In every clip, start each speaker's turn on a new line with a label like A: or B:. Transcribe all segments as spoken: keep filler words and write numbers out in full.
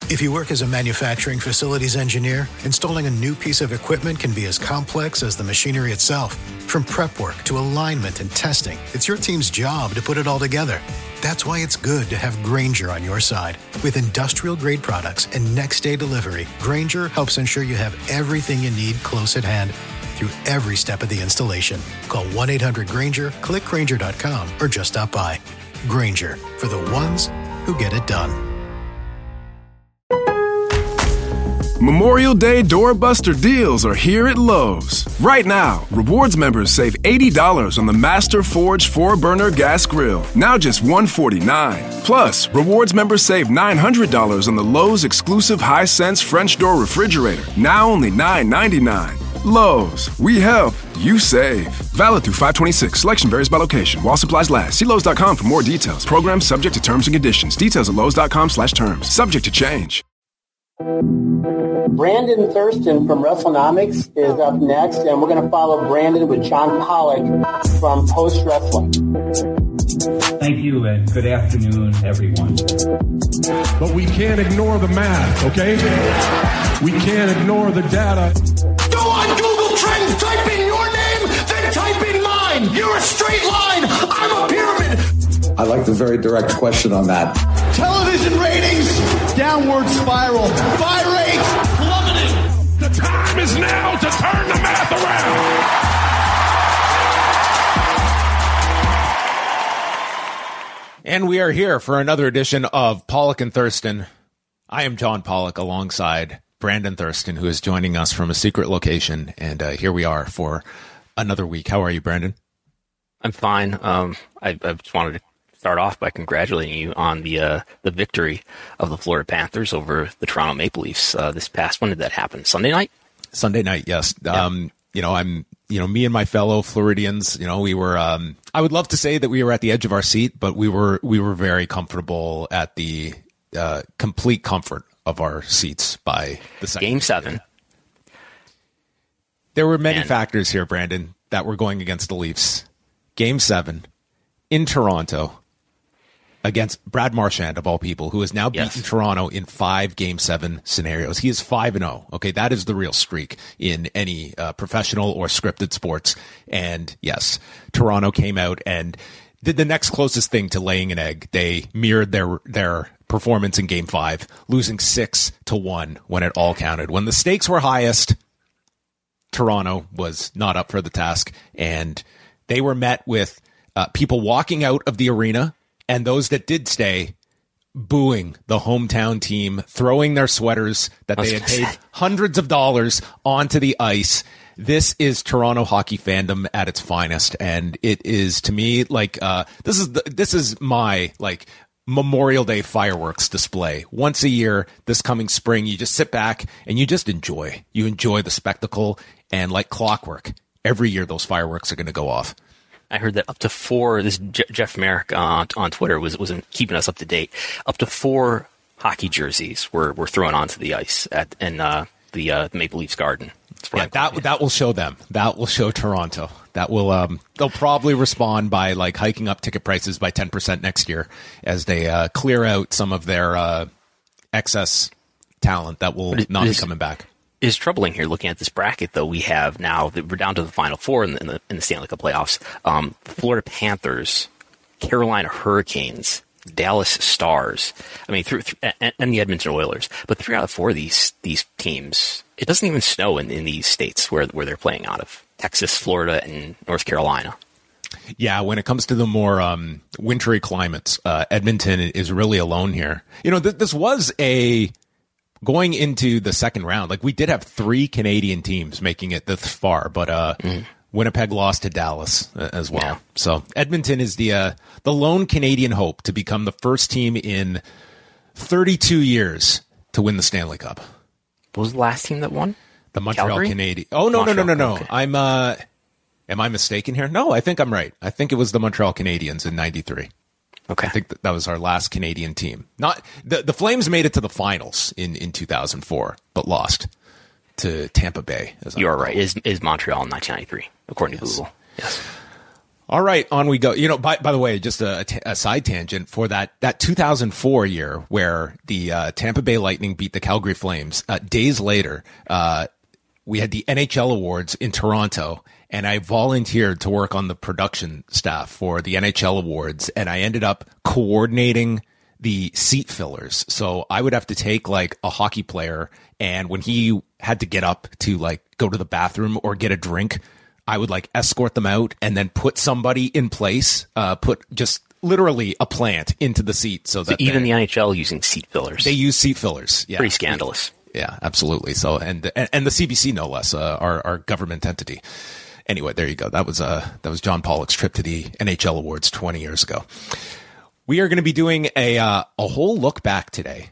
A: If you work as a manufacturing facilities engineer, installing a new piece of equipment can be as complex as the machinery itself. From prep work to alignment and testing, it's your team's job to put it all together. That's why it's good to have Grainger on your side. With industrial-grade products and next-day delivery, Grainger helps ensure you have everything you need close at hand through every step of the installation. Call one eight hundred Grainger, click Grainger dot com, or just stop by. Grainger, for the ones who get it done.
B: Memorial Day doorbuster deals are here at Lowe's. Right now, Rewards members save eighty dollars on the Master Forge four burner gas grill, now just one hundred forty-nine dollars. Plus, Rewards members save nine hundred dollars on the Lowe's exclusive Hisense French door refrigerator, now only nine ninety-nine. Lowe's, we help, you save. Valid through five twenty-six. Selection varies by location. While supplies last. See Lowe's dot com for more details. Program subject to terms and conditions. Details at Lowe's dot com slash terms. Subject to change.
C: Brandon Thurston from WrestleNomics is up next, and we're going to follow Brandon with John Pollock from Post Wrestling.
D: Thank you, and good afternoon, everyone.
E: But we can't ignore the math, okay? We can't ignore the data.
F: Go on Google Trends, type in your name, then type in mine. You're a straight line. I'm a pyramid.
G: I like the very direct question on that.
F: Television ratings, downward spiral. Buy rates, plummeting.
E: The time is now to turn the math around.
H: And we are here for another edition of Pollock and Thurston. I am John Pollock alongside Brandon Thurston, who is joining us from a secret location. And uh, here we are for another week. How are you, Brandon?
I: I'm fine. Um, I, I just wanted to start off by congratulating you on the uh, the victory of the Florida Panthers over the Toronto Maple Leafs uh, this past. When did that happen? Sunday night?
H: Sunday night, yes.
I: Yeah.
H: Um, you know, I'm, you know, me and my fellow Floridians, you know, we were, um, I would love to say that we were at the edge of our seat, but we were, we were very comfortable at the uh, complete comfort of our seats by the second
I: game seven.
H: There were many
I: and,
H: factors here, Brandon, that were going against the Leafs. Game seven in Toronto against Brad Marchand, of all people, who has now beaten
I: yes.
H: Toronto in five Game seven scenarios. He is five and oh. Okay, that is the real streak in any uh, professional or scripted sports. And yes, Toronto came out and did the next closest thing to laying an egg. They mirrored their their performance in Game five, losing six to one when it all counted. When the stakes were highest, Toronto was not up for the task, and they were met with uh, people walking out of the arena, and those that did stay booing the hometown team, throwing their sweaters that they had paid hundreds of dollars onto the ice. This is Toronto hockey fandom at its finest, and it is, to me, like uh, this is the, this is my like Memorial Day fireworks display. Once a year, this coming spring, you just sit back and you just enjoy. You enjoy the spectacle, and like clockwork, every year those fireworks are going to go off.
I: I heard that up to four. This Je- Jeff Merrick uh, on Twitter was was keeping us up to date. Up to four hockey jerseys were were thrown onto the ice at in uh, the uh, Maple Leafs Garden.
H: Yeah, that yeah. that will show them. That will show Toronto. That will um they'll probably respond by like hiking up ticket prices by ten percent next year as they uh, clear out some of their uh, excess talent that will it, not be coming back.
I: Is troubling here looking at this bracket, though. We have now that we're down to the Final Four in the, in the, in the Stanley Cup playoffs. Um, Florida Panthers, Carolina Hurricanes, Dallas Stars. I mean, through, through and, and the Edmonton Oilers. But three out of four of these these teams, it doesn't even snow in, in these states where where they're playing out of: Texas, Florida, and North Carolina.
H: Yeah, when it comes to the more um, wintry climates, uh, Edmonton is really alone here. You know, th- this was a. Going into the second round, like we did have three Canadian teams making it this far, but uh, mm. Winnipeg lost to Dallas uh, as well. Yeah. So Edmonton is the uh, the lone Canadian hope to become the first team in thirty-two years to win the Stanley Cup.
I: What was the last team that won?
H: The Montreal Canadiens. Oh no Montreal, no no no no! Okay. I'm uh, am I mistaken here? No, I think I'm right. I think it was the Montreal Canadiens in ninety-three. Okay, I think that, that was our last Canadian team. Not the the Flames made it to the finals in, in two thousand four, but lost to Tampa Bay.
I: As you are right. Is is Montreal in nineteen ninety-three, according yes. to Google? Yes.
H: All right, on we go. You know, by by the way, just a, a side tangent for that that two thousand four year where the uh, Tampa Bay Lightning beat the Calgary Flames. Uh, days later, uh, we had the N H L Awards in Toronto, and I volunteered to work on the production staff for the N H L Awards, and I ended up coordinating the seat fillers. So I would have to take like a hockey player, and when he had to get up to like go to the bathroom or get a drink, I would like escort them out and then put somebody in place, uh, put just literally a plant into the seat. So that
I: so even
H: they,
I: the N H L using seat fillers.
H: They use seat fillers. Yeah.
I: Pretty scandalous.
H: Yeah, absolutely. So, and, and, and the C B C, no less, uh, our, our government entity. Anyway, there you go. That was, uh, that was John Pollock's trip to the N H L Awards twenty years ago. We are going to be doing a, uh, a whole look back today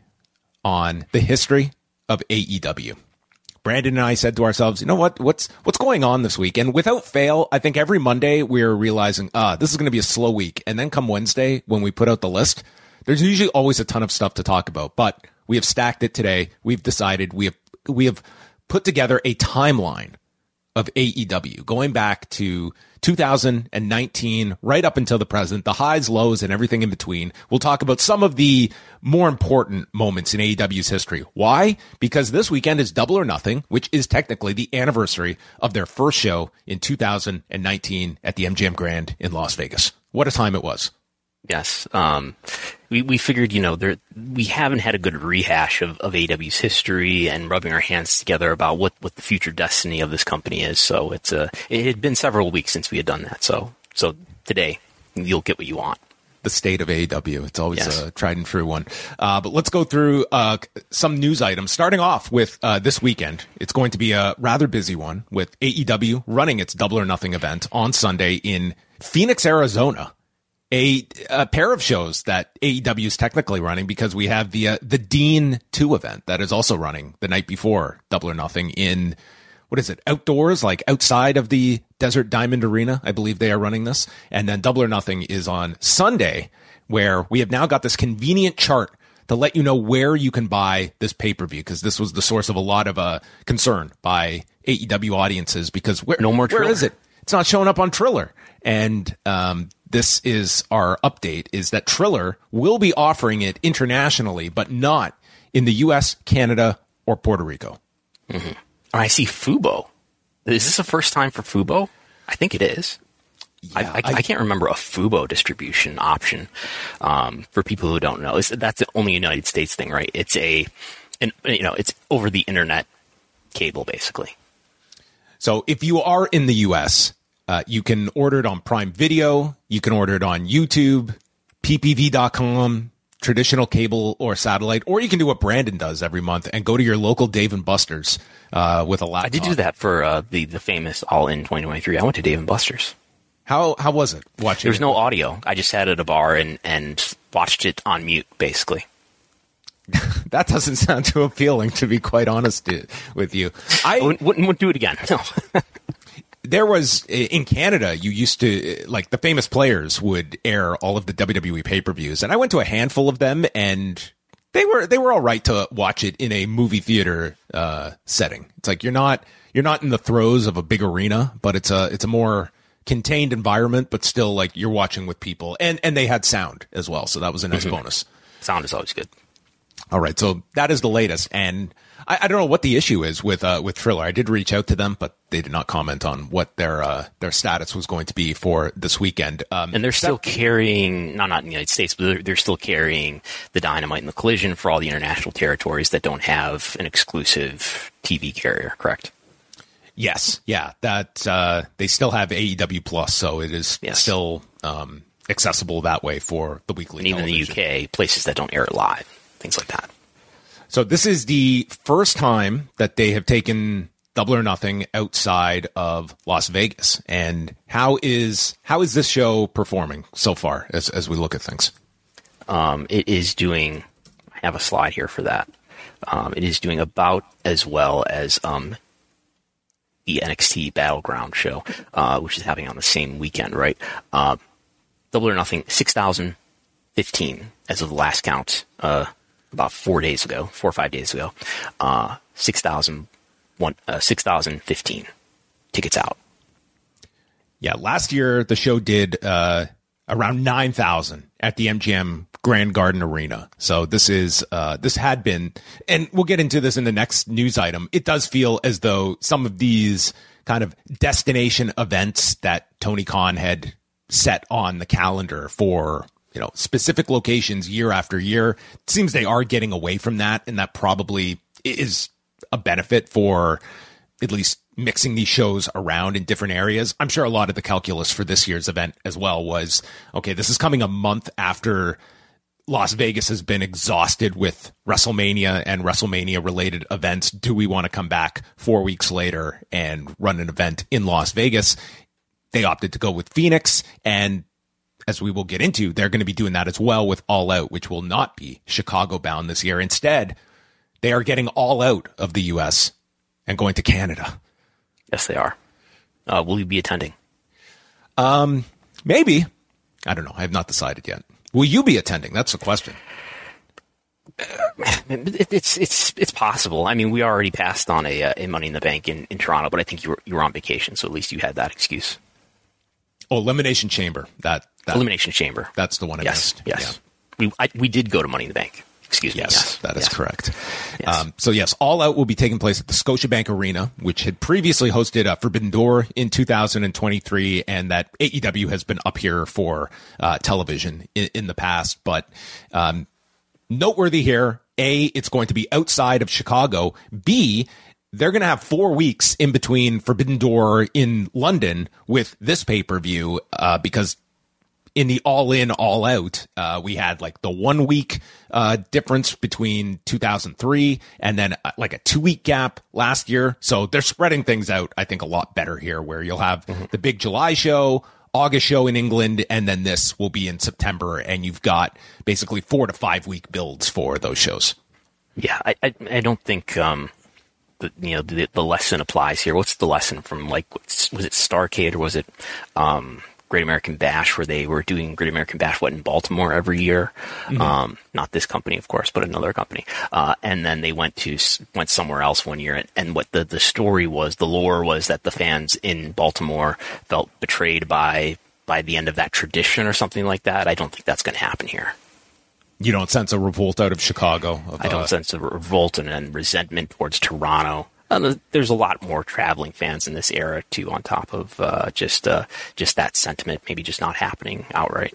H: on the history of A E W. Brandon and I said to ourselves, you know what, what's, what's going on this week? And without fail, I think every Monday we're realizing, ah, this is going to be a slow week. And then come Wednesday, when we put out the list, there's usually always a ton of stuff to talk about, but we have stacked it today. We've decided we have, we have put together a timeline of A E W going back to two thousand nineteen, right up until the present, the highs, lows, and everything in between. We'll talk about some of the more important moments in A E W's history. Why? Because this weekend is Double or Nothing, which is technically the anniversary of their first show in two thousand nineteen at the M G M Grand in Las Vegas. What a time it was.
I: Yes. Um, we, we figured, you know, there, we haven't had a good rehash of, of A E W's history and rubbing our hands together about what, what the future destiny of this company is. So it's uh, it had been several weeks since we had done that. So, so today you'll get what you want.
H: The state of A E W. It's always
I: yes.
H: a tried and true one. Uh, but let's go through uh, some news items, starting off with uh, this weekend. It's going to be a rather busy one with A E W running its Double or Nothing event on Sunday in Phoenix, Arizona. A, a pair of shows that A E W is technically running because we have the uh, the Dean two event that is also running the night before Double or Nothing in, what is it, outdoors, like outside of the Desert Diamond Arena. I believe they are running this. And then Double or Nothing is on Sunday, where we have now got this convenient chart to let you know where you can buy this pay-per-view, because this was the source of a lot of uh, concern by A E W audiences, because where,
I: no more
H: where
I: Triller.
H: is it? It's not showing up on Triller. And um, this is our update, is that Triller will be offering it internationally, but not in the U S, Canada, or Puerto Rico.
I: Mm-hmm. I see Fubo. Is this the first time for Fubo? I think it is. Yeah, I, I, I, I can't remember a Fubo distribution option. Um, for people who don't know, it's, that's the only United States thing, right? It's a, an, you know, it's over the internet cable, basically.
H: So if you are in the U S, Uh, you can order it on Prime Video. You can order it on YouTube, P P V dot com, traditional cable or satellite, or you can do what Brandon does every month and go to your local Dave and Buster's uh, with a laptop.
I: I did do that for uh, the the famous All In twenty twenty-three. I went to Dave and Buster's.
H: How how was it watching?
I: There was no audio. I just sat at a bar and, and watched it on mute, basically.
H: That doesn't sound too appealing, to be quite honest with you. I
I: wouldn't, wouldn't do it again. No.
H: There was, in Canada, you used to, like, the Famous Players would air all of the W W E pay-per-views, and I went to a handful of them, and they were they were all right to watch it in a movie theater uh, setting. It's like you're not you're not in the throes of a big arena, but it's a it's a more contained environment, but still like you're watching with people, and and they had sound as well, so that was a nice mm-hmm. bonus.
I: Sound is always good.
H: All right, so that is the latest, and I, I don't know what the issue is with uh, with Triller. I did reach out to them, but they did not comment on what their uh, their status was going to be for this weekend. Um,
I: and they're still that, carrying, no, not in the United States, but they're, they're still carrying the Dynamite and the Collision for all the international territories that don't have an exclusive T V carrier, correct?
H: Yes, yeah, that uh, they still have A E W Plus, so it is
I: yes.
H: still um, accessible that way for the weekly.
I: And even
H: television.
I: in the U K, places that don't air it live, things like that.
H: So this is the first time that they have taken Double or Nothing outside of Las Vegas. And how is how is this show performing so far as as we look at things?
I: Um, it is doing, I have a slide here for that. Um, it is doing about as well as um, the N X T Battleground show, uh, which is happening on the same weekend, right? Uh, Double or Nothing, six thousand fifteen as of the last count. Uh, about four days ago, four or five days ago, uh, six thousand one, uh, six thousand fifteen tickets out.
H: Yeah, last year the show did uh, around nine thousand at the M G M Grand Garden Arena. So this is uh, this had been, and we'll get into this in the next news item. It does feel as though some of these kind of destination events that Tony Khan had set on the calendar for, you know, specific locations year after year, it seems they are getting away from that, and that probably is a benefit for at least mixing these shows around in different areas. I'm sure a lot of the calculus for this year's event as well was, okay, this is coming a month after Las Vegas has been exhausted with WrestleMania and WrestleMania related events. Do we want to come back four weeks later and run an event in Las Vegas? They opted to go with Phoenix, and as we will get into, they're going to be doing that as well with All Out, which will not be Chicago bound this year. Instead, they are getting all out of the U S and going to Canada.
I: Yes, they are. Uh, will you be attending?
H: Um, maybe. I don't know. I have not decided yet. Will you be attending? That's the question.
I: It, it's it's it's possible. I mean, we already passed on a, a Money in the Bank in, in Toronto, but I think you were you were on vacation, so at least you had that excuse.
H: Oh, Elimination Chamber. That, that
I: Elimination Chamber.
H: That's the one I
I: yes,
H: missed.
I: Yes. Yeah. We I, we did go to Money in the Bank. Excuse me.
H: Yes,
I: yes.
H: that is
I: yes.
H: correct.
I: Yes.
H: Um, so yes, All Out will be taking place at the Scotiabank Arena, which had previously hosted uh, Forbidden Door in two thousand twenty-three, and that A E W has been up here for uh, television in, in the past. But um, noteworthy here, A, it's going to be outside of Chicago. B, they're going to have four weeks in between Forbidden Door in London with this pay-per-view uh, because in the All In, All Out, uh, we had like the one week uh, difference between two thousand three and then uh, like a two week gap last year. So they're spreading things out, I think, a lot better here, where you'll have mm-hmm. the big July show, August show in England, and then this will be in September. And you've got basically four to five week builds for those shows.
I: Yeah, I I, I don't think um, the, you know the, the lesson applies here. What's the lesson from, like, was it Starrcade or was it um, Great American Bash, where they were doing Great American Bash, what, in Baltimore every year? Mm-hmm. Um, not this company, of course, but another company. Uh, and then they went to went somewhere else one year. And, and what the, the story was, the lore was that the fans in Baltimore felt betrayed by by the end of that tradition or something like that. I don't think that's going to happen here.
H: You don't sense a revolt out of Chicago? Of,
I: I don't uh, sense a revolt and, and resentment towards Toronto. Uh, there's a lot more traveling fans in this era too, on top of uh, just uh, just that sentiment, maybe just not happening outright.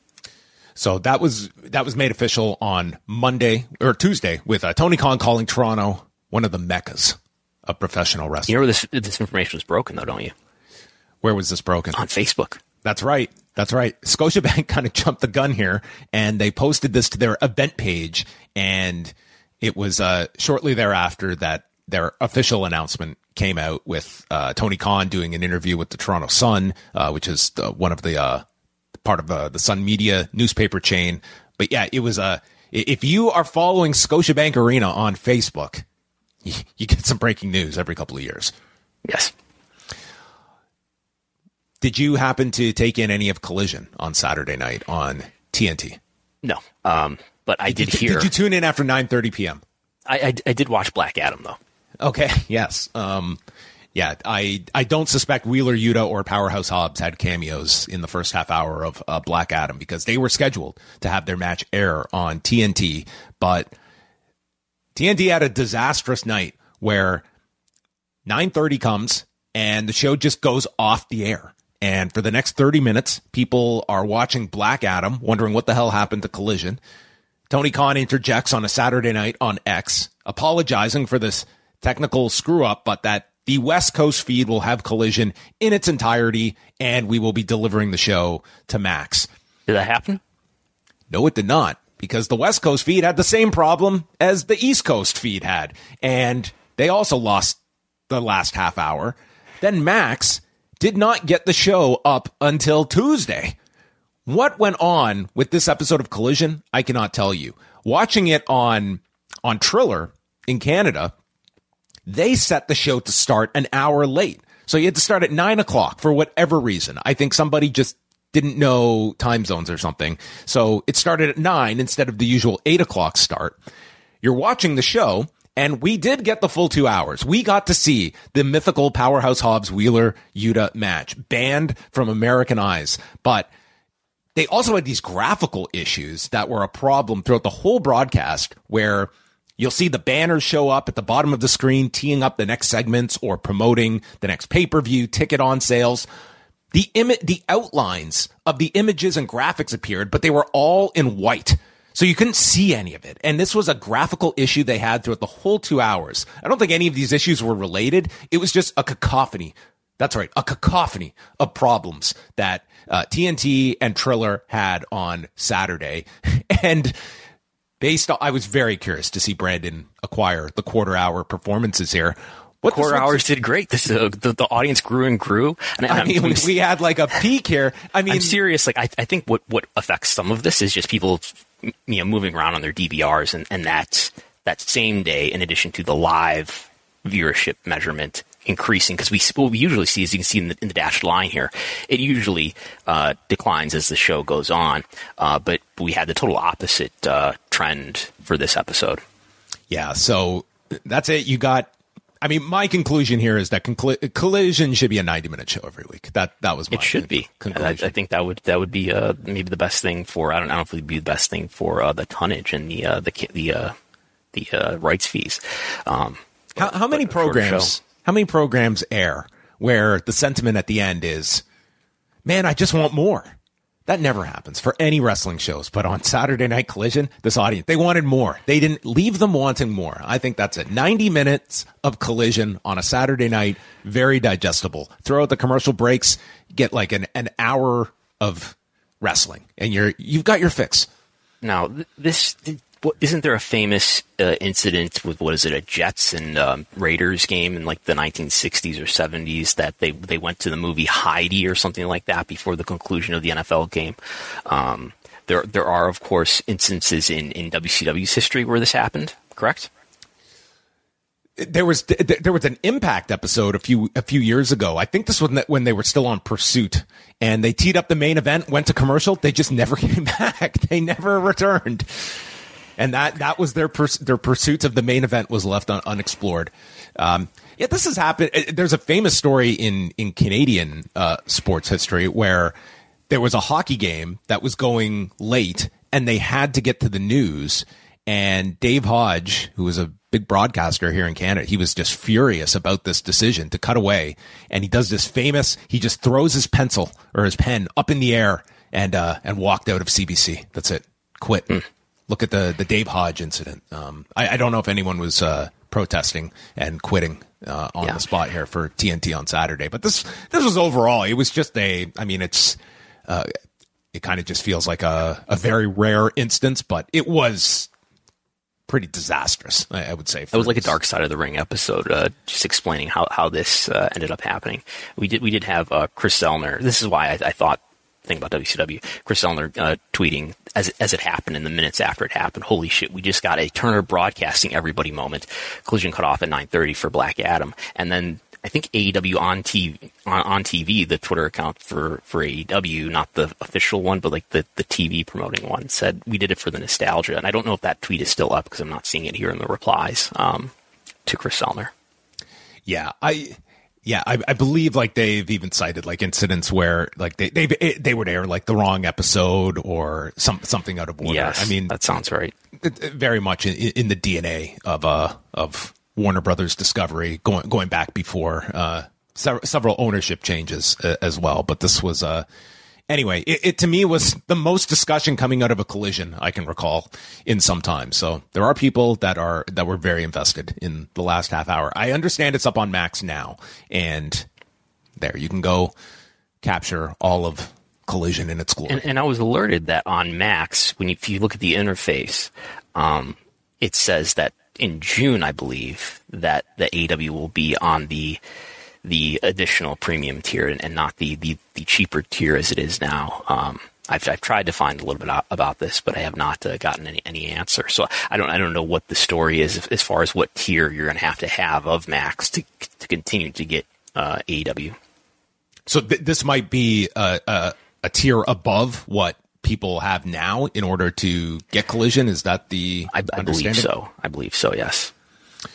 H: So that was that was made official on Monday or Tuesday with uh, Tony Khan calling Toronto one of the meccas of professional wrestling.
I: You know where this this information was broken, though, don't you?
H: Where was this broken?
I: On Facebook.
H: That's right. That's right. Scotiabank kind of jumped the gun here, and they posted this to their event page, and it was uh, shortly thereafter that their official announcement came out with uh, Tony Khan doing an interview with the Toronto Sun, uh, which is the, one of the uh, part of uh, the Sun Media newspaper chain. But yeah, it was a. Uh, if you are following Scotiabank Arena on Facebook, you, you get some breaking news every couple of years.
I: Yes.
H: Did you happen to take in any of Collision on Saturday night on T N T?
I: No, um, but I did,
H: did
I: hear.
H: Did you tune in after nine thirty p.m.?
I: I, I, I did watch Black Adam, though.
H: Okay, yes. Um, yeah, I I don't suspect Wheeler Yuta or Powerhouse Hobbs had cameos in the first half hour of uh, Black Adam, because they were scheduled to have their match air on T N T. But T N T had a disastrous night where nine thirty comes and the show just goes off the air. And for the next thirty minutes, people are watching Black Adam, wondering what the hell happened to Collision. Tony Khan interjects on a Saturday night on X, apologizing for this technical screw-up, but that the West Coast feed will have Collision in its entirety, and we will be delivering the show to Max.
I: Did that happen?
H: No, it did not, because the West Coast feed had the same problem as the East Coast feed had, and they also lost the last half hour. Then Max did not get the show up until Tuesday. What went on with this episode of Collision, I cannot tell you. Watching it on on Triller in Canada, they set the show to start an hour late. So you had to start at nine o'clock for whatever reason. I think somebody just didn't know time zones or something. So it started at nine instead of the usual eight o'clock start. You're watching the show, And we did get the full two hours. We got to see the mythical Powerhouse Hobbs Wheeler Yuta match banned from American eyes. But they also had these graphical issues that were a problem throughout the whole broadcast, where you'll see the banners show up at the bottom of the screen, teeing up the next segments or promoting the next pay-per-view, ticket on sales. The Im- the outlines of the images and graphics appeared, but they were all in white. So you couldn't see any of it. And this was a graphical issue they had throughout the whole two hours. I don't think any of these issues were related. It was just a cacophony. That's right, a cacophony of problems that uh, T N T and Triller had on Saturday. And based on, I was very curious to see Brandon acquire the quarter hour performances here.
I: What quarter hours did great. This uh, the, the audience grew and grew. And
H: I mean, we, we had like a peak here. I mean,
I: I'm serious. Like, I, I think what, what affects some of this is just people, you know, moving around on their D V Rs, and, and that that same day, in addition to the live viewership measurement increasing, because we what we usually see, as you can see in the, in the dashed line here, it usually uh, declines as the show goes on. Uh, but we had the total opposite uh, trend for this episode.
H: Yeah. So that's it. You got. I mean, my conclusion here is that conclu- Collision should be a ninety minute show every week. That that was my
I: it should be.
H: conclusion.
I: I, I think that would that would be uh, maybe the best thing for. I don't, I don't know if it would be the best thing for uh, the tonnage and the uh, the the uh, the uh, rights fees. Um,
H: how, how many programs? How many programs air where the sentiment at the end is, "Man, I just want more." That never happens for any wrestling shows. But on Saturday Night Collision, this audience, they wanted more. They didn't leave them wanting more. I think that's it. ninety minutes of Collision on a Saturday night, very digestible. Throw out the commercial breaks, get like an, an hour of wrestling, and you're, you've got your fix.
I: Now, this... Isn't there a famous uh, incident with, what is it, a Jets and um, Raiders game in like the nineteen sixties or seventies that they they went to the movie Heidi or something like that before the conclusion of the N F L game? Um, there there are, of course, instances in, in W C W's history where this happened, correct?
H: There was there was an Impact episode a few a few years ago. I think this was when they were still on Pursuit, and they teed up the main event, went to commercial. They just never came back. They never returned. And that, that was their pers- their pursuit of the main event was left un- unexplored. Um, yeah, this has happened. There's a famous story in in Canadian uh, sports history where there was a hockey game that was going late, and they had to get to the news. And Dave Hodge, who was a big broadcaster here in Canada, he was just furious about this decision to cut away. And he does this famous. He just throws his pencil or his pen up in the air and uh, and walked out of C B C. That's it. Quit. Mm. Look at the, the Dave Hodge incident. Um, I, I don't know if anyone was uh, protesting and quitting uh, on yeah. the spot here for T N T on Saturday. But this this was overall, it was just a, I mean, it's, uh, it kind of just feels like a, a very rare instance, but it was pretty disastrous, I, I would say.
I: It was like a Dark Side of the Ring episode, uh, just explaining how, how this uh, ended up happening. We did we did have uh, Chris Zellner. This is why I, I thought, thing about W C W, Chris Zellner uh, tweeting as as it happened in the minutes after it happened, holy shit, we just got a Turner Broadcasting everybody moment. Collision cut off at nine thirty for Black Adam, and then I think A E W on T V, on, on T V, the Twitter account for, for A E W, not the official one, but like the, the T V promoting one, said we did it for the nostalgia. And I don't know if that tweet is still up because I'm not seeing it here in the replies um, to Chris Zellner.
H: Yeah, I... Yeah, I, I believe like they've even cited like incidents where like they they they would air like the wrong episode or some something out of order.
I: Yes,
H: I mean
I: that sounds right.
H: It, it, very much in, in the D N A of uh of Warner Brothers Discovery going going back before uh several, several ownership changes uh, as well. But this was uh anyway. It, it to me was the most discussion coming out of a Collision I can recall in some time. So there are people that are that were very invested in the last half hour. I understand it's up on Max now, and there you can go capture all of Collision in its glory.
I: And, and I was alerted that on Max, when you, if you look at the interface, um, it says that in June, I believe, that the A E W will be on the the additional premium tier and, and not the, the, the cheaper tier as it is now. Um, I've, I've tried to find a little bit about this, but I have not uh, gotten any, any answer. So I don't I don't know what the story is as far as what tier you're going to have to have of Max to to continue to get uh, A E W.
H: So th- this might be a, a, a tier above what people have now in order to get Collision. Is that the
I: I, I believe so. I believe so. Yes.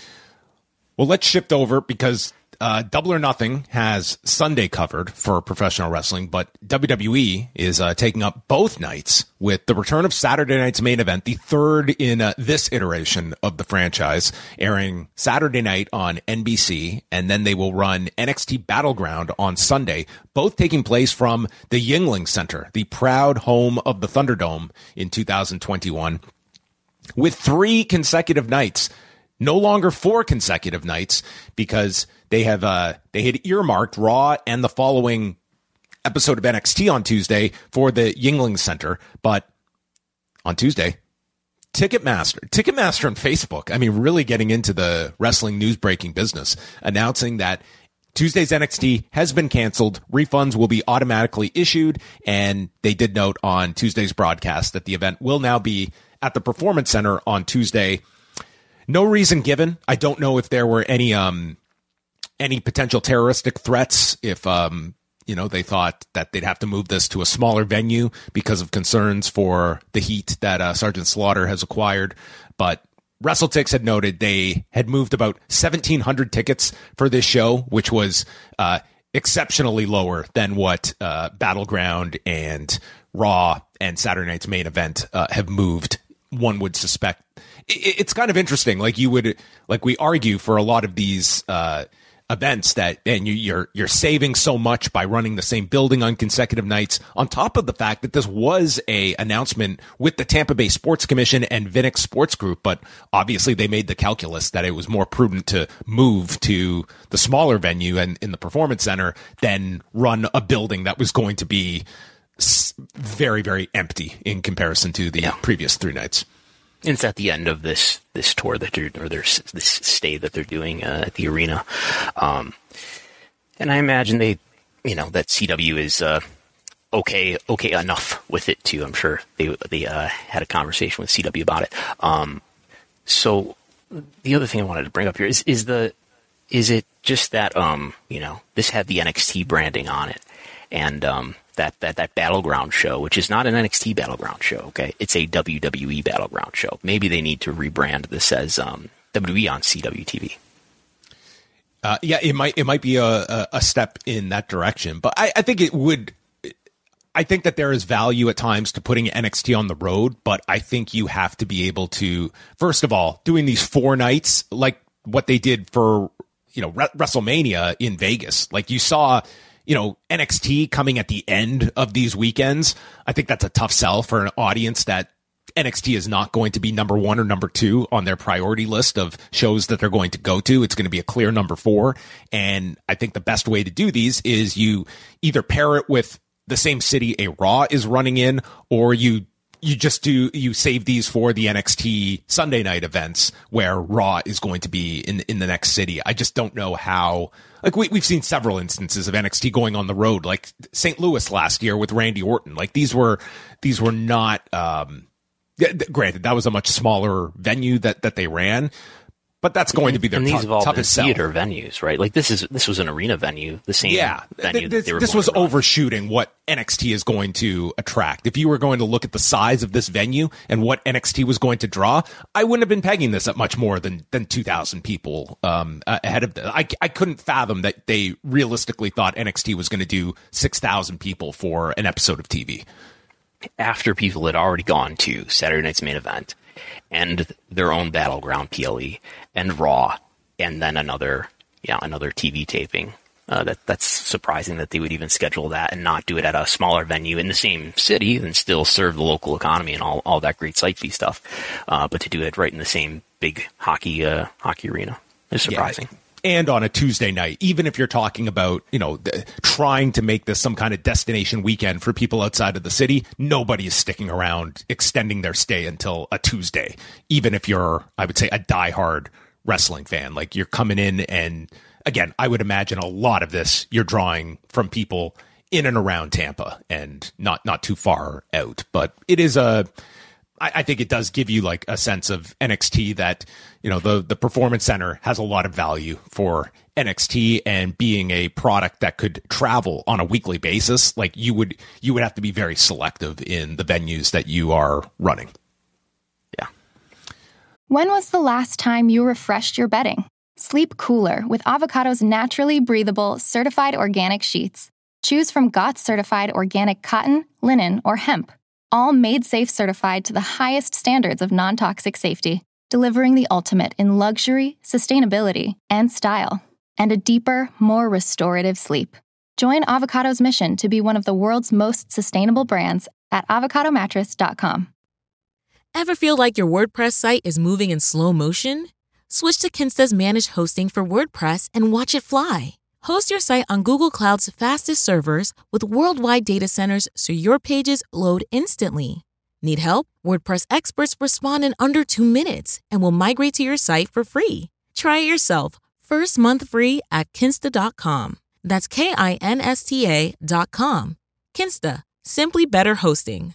H: Well, let's shift over because uh, Double or Nothing has Sunday covered for professional wrestling, but W W E is uh, taking up both nights with the return of Saturday night's main event, the third in uh, this iteration of the franchise, airing Saturday night on N B C, and then they will run N X T Battleground on Sunday, both taking place from the Yuengling Center, the proud home of the Thunderdome in two thousand twenty-one, with three consecutive nights. No longer four consecutive nights because they have uh, they had earmarked Raw and the following episode of N X T on Tuesday for the Yuengling Center. But on Tuesday, Ticketmaster, Ticketmaster on Facebook, I mean, really getting into the wrestling news breaking business, announcing that Tuesday's N X T has been canceled. Refunds will be automatically issued. And they did note on Tuesday's broadcast that the event will now be at the Performance Center on Tuesday. No reason given. I don't know if there were any um any potential terroristic threats, if um you know they thought that they'd have to move this to a smaller venue because of concerns for the heat that uh, Sergeant Slaughter has acquired. But WrestleTix had noted they had moved about seventeen hundred tickets for this show, which was uh exceptionally lower than what uh Battleground and Raw and Saturday night's main event uh, have moved, one would suspect. It's kind of interesting. Like you would, like we argue for a lot of these uh, events that, and you, you're you're saving so much by running the same building on consecutive nights. On top of the fact that this was a announcement with the Tampa Bay Sports Commission and Vinix Sports Group, but obviously they made the calculus that it was more prudent to move to the smaller venue and in the Performance Center than run a building that was going to be very very empty in comparison to the yeah. previous three nights.
I: It's at the end of this this tour that they're, or there's this stay that they're doing uh, at the arena, um, and I imagine they, you know, that C W is uh, okay okay enough with it too. I'm sure they they uh, had a conversation with C W about it. Um, so the other thing I wanted to bring up here is is the is it just that um you know this had the N X T branding on it, and um. That, that that Battleground show, which is not an N X T Battleground show, okay? It's a W W E Battleground show. Maybe they need to rebrand this as um, W W E on C W T V.
H: Uh, yeah, it might it might be a, a step in that direction, but I, I think it would. I think that there is value at times to putting N X T on the road, but I think you have to be able to, first of all, doing these four nights like what they did for you know Re- WrestleMania in Vegas. Like you saw. You know, N X T coming at the end of these weekends, I think that's a tough sell for an audience that N X T is not going to be number one or number two on their priority list of shows that they're going to go to. It's going to be a clear number four. And I think the best way to do these is you either pair it with the same city a Raw is running in, or you you just do, you save these for the N X T Sunday night events where Raw is going to be in, in the next city. I just don't know how, like we, we've seen several instances of N X T going on the road, like Saint Louis last year with Randy Orton. Like these were, these were not, um, granted, that was a much smaller venue that, that they ran. But that's going to be their
I: and these
H: t-
I: have all
H: toughest
I: been theater
H: sell.
I: venues, right? Like this is this was an arena venue, the same
H: yeah,
I: venue.
H: Th-
I: that they were
H: this was
I: going to run.
H: overshooting what N X T is going to attract. If you were going to look at the size of this venue and what N X T was going to draw, I wouldn't have been pegging this at much more than than two thousand people um, ahead of this. I, I couldn't fathom that they realistically thought N X T was going to do six thousand people for an episode of T V.
I: After people had already gone to Saturday night's main event and their own Battleground P L E and Raw, and then another, yeah, another T V taping. Uh, that that's surprising that they would even schedule that and not do it at a smaller venue in the same city and still serve the local economy and all, all that great site fee stuff. Uh, but to do it right in the same big hockey uh, hockey arena is surprising.
H: Yeah. And on a Tuesday night, even if you're talking about, you know, the, trying to make this some kind of destination weekend for people outside of the city, nobody is sticking around extending their stay until a Tuesday, even if you're, I would say, a diehard wrestling fan. Like you're coming in and, again, I would imagine a lot of this you're drawing from people in and around Tampa and not, not too far out. But it is a... I think it does give you like a sense of N X T that, you know, the, the Performance Center has a lot of value for N X T, and being a product that could travel on a weekly basis, like you would, you would have to be very selective in the venues that you are running.
I: Yeah.
J: When was the last time you refreshed your bedding? Sleep cooler with Avocado's naturally breathable, certified organic sheets. Choose from G O T S-certified organic cotton, linen, or hemp. All made safe certified to the highest standards of non-toxic safety, delivering the ultimate in luxury, sustainability, and style. And a deeper, more restorative sleep. Join Avocado's mission to be one of the world's most sustainable brands at avocado mattress dot com.
K: Ever feel like your WordPress site is moving in slow motion? Switch to Kinsta's managed hosting for WordPress and watch it fly. Host your site on Google Cloud's fastest servers with worldwide data centers so your pages load instantly. Need help? WordPress experts respond in under two minutes and will migrate to your site for free. Try it yourself. First month free at kinsta dot com. That's K I N S T A dot com. Kinsta. Simply better hosting.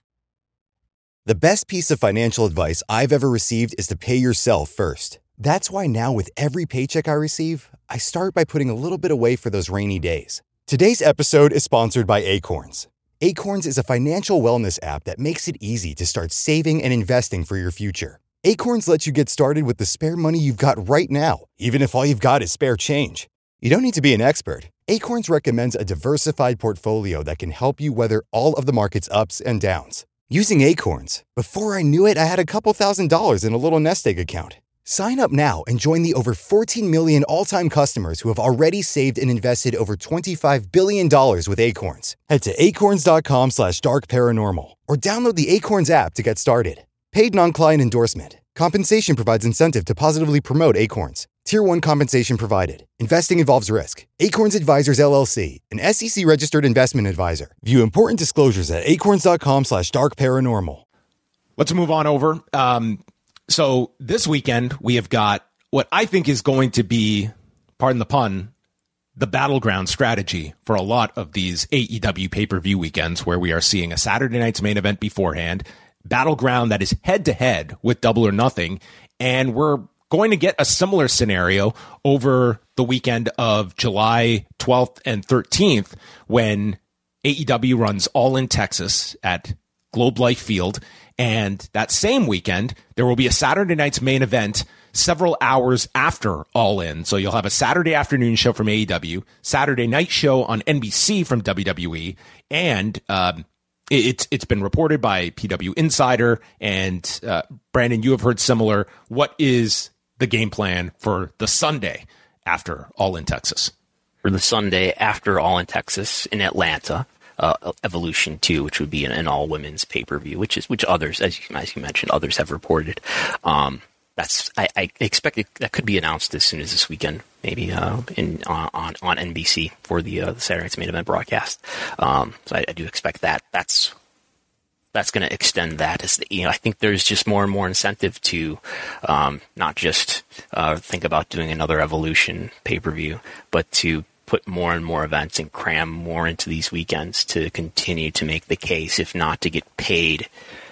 L: The best piece of financial advice I've ever received is to pay yourself first. That's why now with every paycheck I receive, I start by putting a little bit away for those rainy days. Today's episode is sponsored by Acorns. Acorns is a financial wellness app that makes it easy to start saving and investing for your future. Acorns lets you get started with the spare money you've got right now, even if all you've got is spare change. You don't need to be an expert. Acorns recommends a diversified portfolio that can help you weather all of the market's ups and downs. Using Acorns, before I knew it, I had a couple thousand dollars in a little nest egg account. Sign up now and join the over fourteen million all-time customers who have already saved and invested over twenty-five billion dollars with Acorns. Head to acorns.com slash dark paranormal or download the Acorns app to get started. Paid non-client endorsement. Compensation provides incentive to positively promote Acorns. Tier one compensation provided. Investing involves risk. Acorns Advisors, L L C, an S E C-registered investment advisor. View important disclosures at acorns.com slash dark paranormal.
H: Let's move on over. Um, so this weekend, we have got what I think is going to be, pardon the pun, the battleground strategy for a lot of these A E W pay-per-view weekends, where we are seeing a Saturday night's main event beforehand, battleground that is head-to-head with Double or Nothing, and we're going to get a similar scenario over the weekend of July twelfth and thirteenth when A E W runs All In Texas at Globe Life Field. And that same weekend, there will be a Saturday night's main event several hours after All In. So you'll have a Saturday afternoon show from A E W, Saturday night show on N B C from W W E, and um, It's it's been reported by P W Insider, and uh, Brandon, you have heard similar. What is the game plan for the Sunday after All In Texas?
I: For the Sunday after All In Texas in Atlanta, uh, Evolution two, which would be an, an all-women's pay-per-view, which is which others, as you, as you mentioned, others have reported. Um, that's I, I expect it, that could be announced as soon as this weekend, maybe uh, in on on N B C for the, uh, the Saturday night's main event broadcast. Um, so I, I do expect that. That's that's going to extend that. As the, you know, I think there's just more and more incentive to um, not just uh, think about doing another Evolution pay-per-view, but to put more and more events and cram more into these weekends to continue to make the case, if not to get paid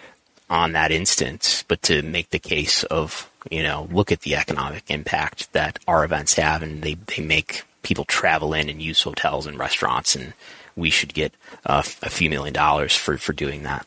I: on that instance, but to make the case of, you know, look at the economic impact that our events have, and they, they make people travel in and use hotels and restaurants, and we should get uh, a few million dollars for, for doing that.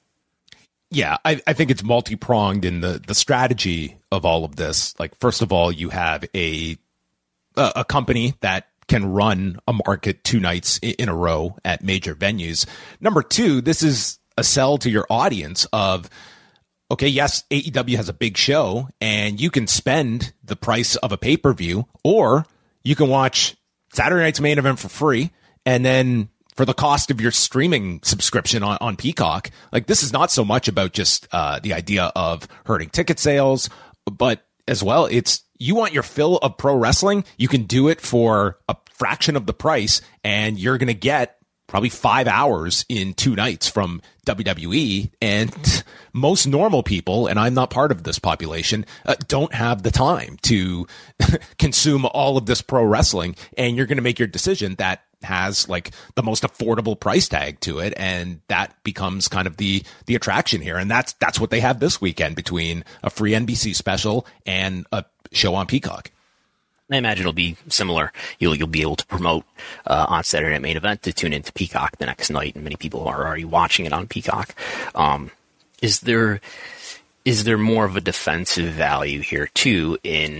H: Yeah, I, I think it's multi-pronged in the, the strategy of all of this. Like, first of all, you have a a, a company that can run a market two nights in a row at major venues. Number two, this is a sell to your audience of, okay, yes, A E W has a big show, and you can spend the price of a pay-per-view, or you can watch Saturday night's main event for free, and then for the cost of your streaming subscription on, on Peacock. Like, this is not so much about just uh, the idea of hurting ticket sales, but as well, it's you want your fill of pro wrestling, you can do it for a fraction of the price, and you're going to get probably five hours in two nights from W W E. And most normal people, and I'm not part of this population, uh, don't have the time to consume all of this pro wrestling. And you're going to make your decision that has like the most affordable price tag to it, and that becomes kind of the the attraction here. And that's that's what they have this weekend between a free N B C special and a show on Peacock.
I: I imagine it'll be similar. You'll you'll be able to promote uh, on Saturday Night Main Event to tune into Peacock the next night, and many people are already watching it on Peacock. Um, is there is there more of a defensive value here too in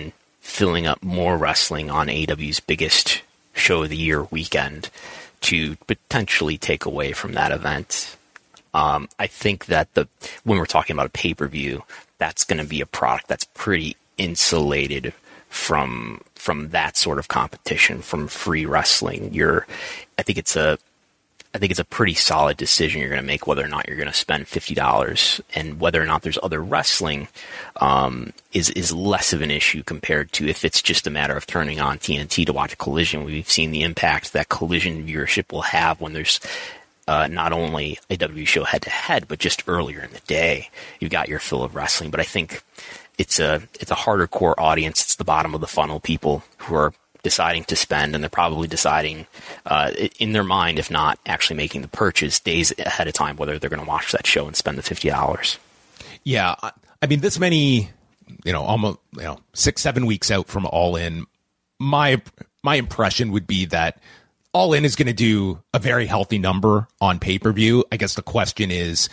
I: filling up more wrestling on A E W's biggest show of the year weekend to potentially take away from that event. Um, I think that the when we're talking about a pay-per-view, that's going to be a product that's pretty insulated from from that sort of competition, from free wrestling. You're, I think it's a, I think it's a pretty solid decision you're going to make whether or not you're going to spend fifty dollars, and whether or not there's other wrestling um, is is less of an issue compared to if it's just a matter of turning on T N T to watch a Collision. We've seen the impact that Collision viewership will have when there's Uh, not only a W W E show head-to-head, but just earlier in the day, you've got your fill of wrestling. But I think it's a it's a harder core audience. It's the bottom of the funnel people who are deciding to spend, and they're probably deciding uh, in their mind, if not actually making the purchase days ahead of time, whether they're going to watch that show and spend the fifty dollars.
H: Yeah, I mean, this many, you know, almost you know six seven weeks out from All In, my my impression would be that All In is going to do a very healthy number on pay-per-view. I guess the question is,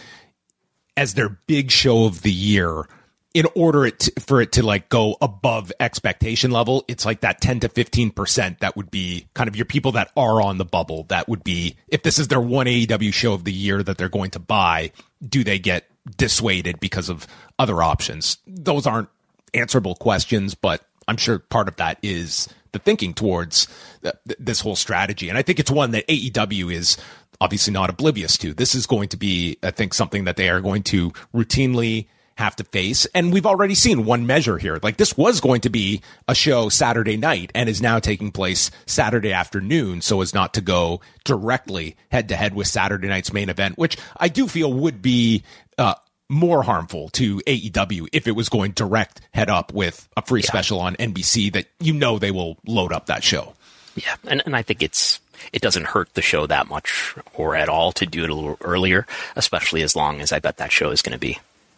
H: as their big show of the year, in order it to, for it to like go above expectation level, it's like that ten to fifteen percent that would be kind of your people that are on the bubble. That would be, if this is their one A E W show of the year that they're going to buy, do they get dissuaded because of other options? Those aren't answerable questions, but I'm sure part of that is the thinking towards th- this whole strategy. And I think it's one that A E W is obviously not oblivious to. This is going to be, I think, something that they are going to routinely have to face. And we've already seen one measure here. Like, this was going to be a show Saturday night and is now taking place Saturday afternoon, so as not to go directly head to head with Saturday night's main event, which I do feel would be uh, more harmful to A E W if it was going direct head up with a free yeah. special on N B C that you know they will load up that show.
I: Yeah, and, and I think it's it doesn't hurt the show that much or at all to do it a little earlier, especially as long as I bet that show is going to be.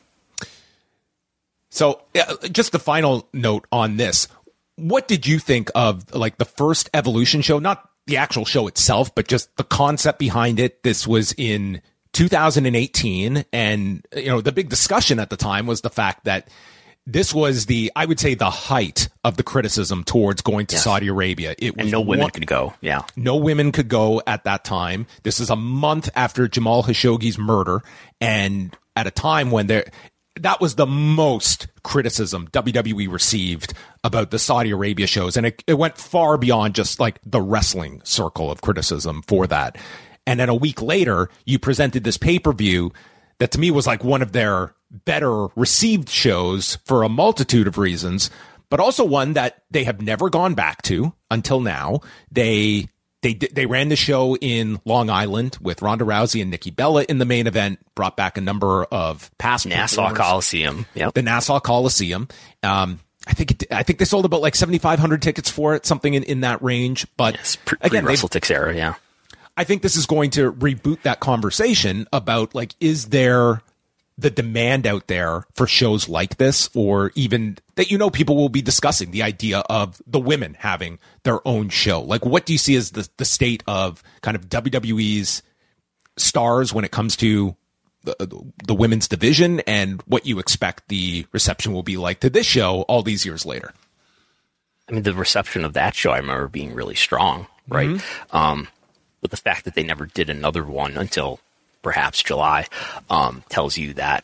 H: So uh, just the final note on this. What did you think of like the first Evolution show? Not the actual show itself, but just the concept behind it. This was in two thousand eighteen. And, you know, the big discussion at the time was the fact that this was the, I would say, the height of the criticism towards going to yes. Saudi Arabia. It was
I: and no women
H: one,
I: could go. Yeah.
H: No women could go at that time. This is a month after Jamal Khashoggi's murder. And at a time when there, that was the most criticism W W E received about the Saudi Arabia shows. And it, it went far beyond just like the wrestling circle of criticism for that. And then a week later, you presented this pay-per-view that to me was like one of their better received shows for a multitude of reasons, but also one that they have never gone back to until now. They they they ran the show in Long Island with Ronda Rousey and Nikki Bella in the main event, brought back a number of past
I: Nassau Coliseum. Yep.
H: The Nassau Coliseum. Um, I think it, I think they sold about like seventy-five hundred tickets for it, something in, in that range. But
I: yes, pre-
H: again,
I: WrestleTix era, yeah.
H: I think this is going to reboot that conversation about like, is there the demand out there for shows like this, or even that, you know, people will be discussing the idea of the women having their own show. Like, what do you see as the, the state of kind of W W E's stars when it comes to the, the women's division, and what you expect the reception will be like to this show all these years later?
I: I mean, the reception of that show, I remember being really strong, right? Mm-hmm. Um, but the fact that they never did another one until perhaps July, um, tells you that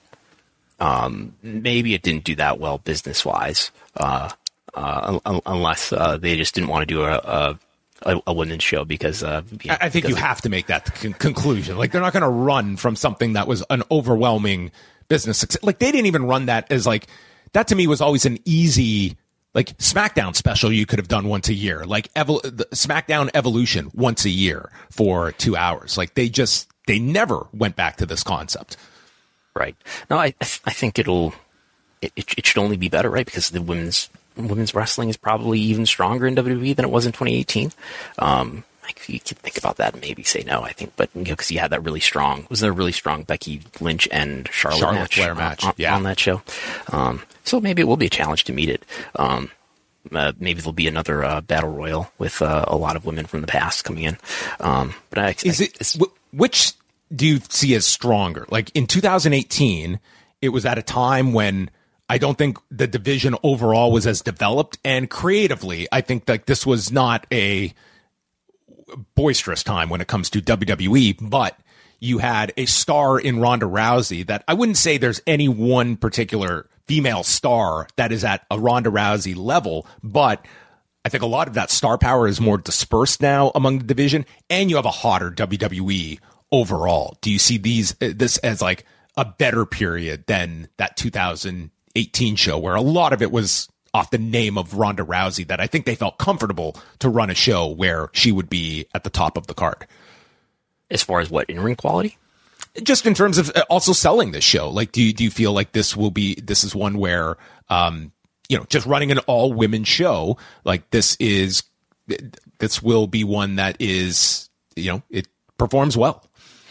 I: um, maybe it didn't do that well business-wise, uh, uh, un- unless uh, they just didn't want to do a, a, a women's show because... Uh,
H: I, I think you have to make that con- conclusion. Like, they're not going to run from something that was an overwhelming business success. Like, they didn't even run that as, like... That, to me, was always an easy... Like, SmackDown special you could have done once a year. Like, Evol- the SmackDown Evolution once a year for two hours. Like, they just... They never went back to this concept.
I: Right. No, I I think it'll it, it should only be better, right? Because the women's women's wrestling is probably even stronger in W W E than it was in twenty eighteen. Um, like, you could think about that and maybe say no, I think, but you know, because you had that really strong, was there a really strong Becky Lynch and Charlotte,
H: Charlotte
I: match,
H: Flair match
I: on,
H: yeah.
I: on that show. Um, so maybe it will be a challenge to meet it. Um, Uh, maybe there'll be another uh, battle royal with uh, a lot of women from the past coming in. Um, but I expect
H: is it w- which do you see as stronger? Like, in two thousand eighteen, it was at a time when I don't think the division overall was as developed, and creatively, I think that this was not a boisterous time when it comes to W W E, but you had a star in Ronda Rousey that I wouldn't say there's any one particular female star that is at a Ronda Rousey level, but I think a lot of that star power is more dispersed now among the division, and you have a hotter W W E overall. Do you see these this as like a better period than that two thousand eighteen show where a lot of it was off the name of Ronda Rousey, that I think they felt comfortable to run a show where she would be at the top of the card?
I: As far as what, in-ring quality?
H: Just in terms of also selling this show. Like, do you, do you feel like this will be, this is one where, um, you know, just running an all women show, like this is, this will be one that is, you know, it performs well?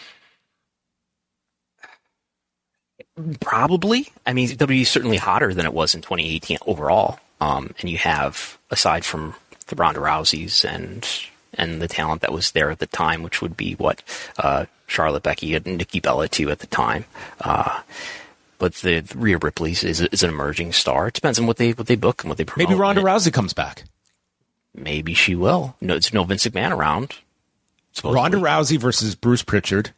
I: Probably. I mean, W W E is certainly hotter than it was in twenty eighteen overall. Um, and you have, aside from the Ronda Rouseys and and the talent that was there at the time, which would be what uh, Charlotte, Becky, and Nikki Bella too at the time. Uh, but the, the Rhea Ripley's is, is an emerging star. It depends on what they what they book and what they promote.
H: Maybe Ronda Rousey comes back.
I: Maybe she will. No, it's no Vince McMahon around. Supposedly.
H: Ronda Rousey versus Bruce Pritchard.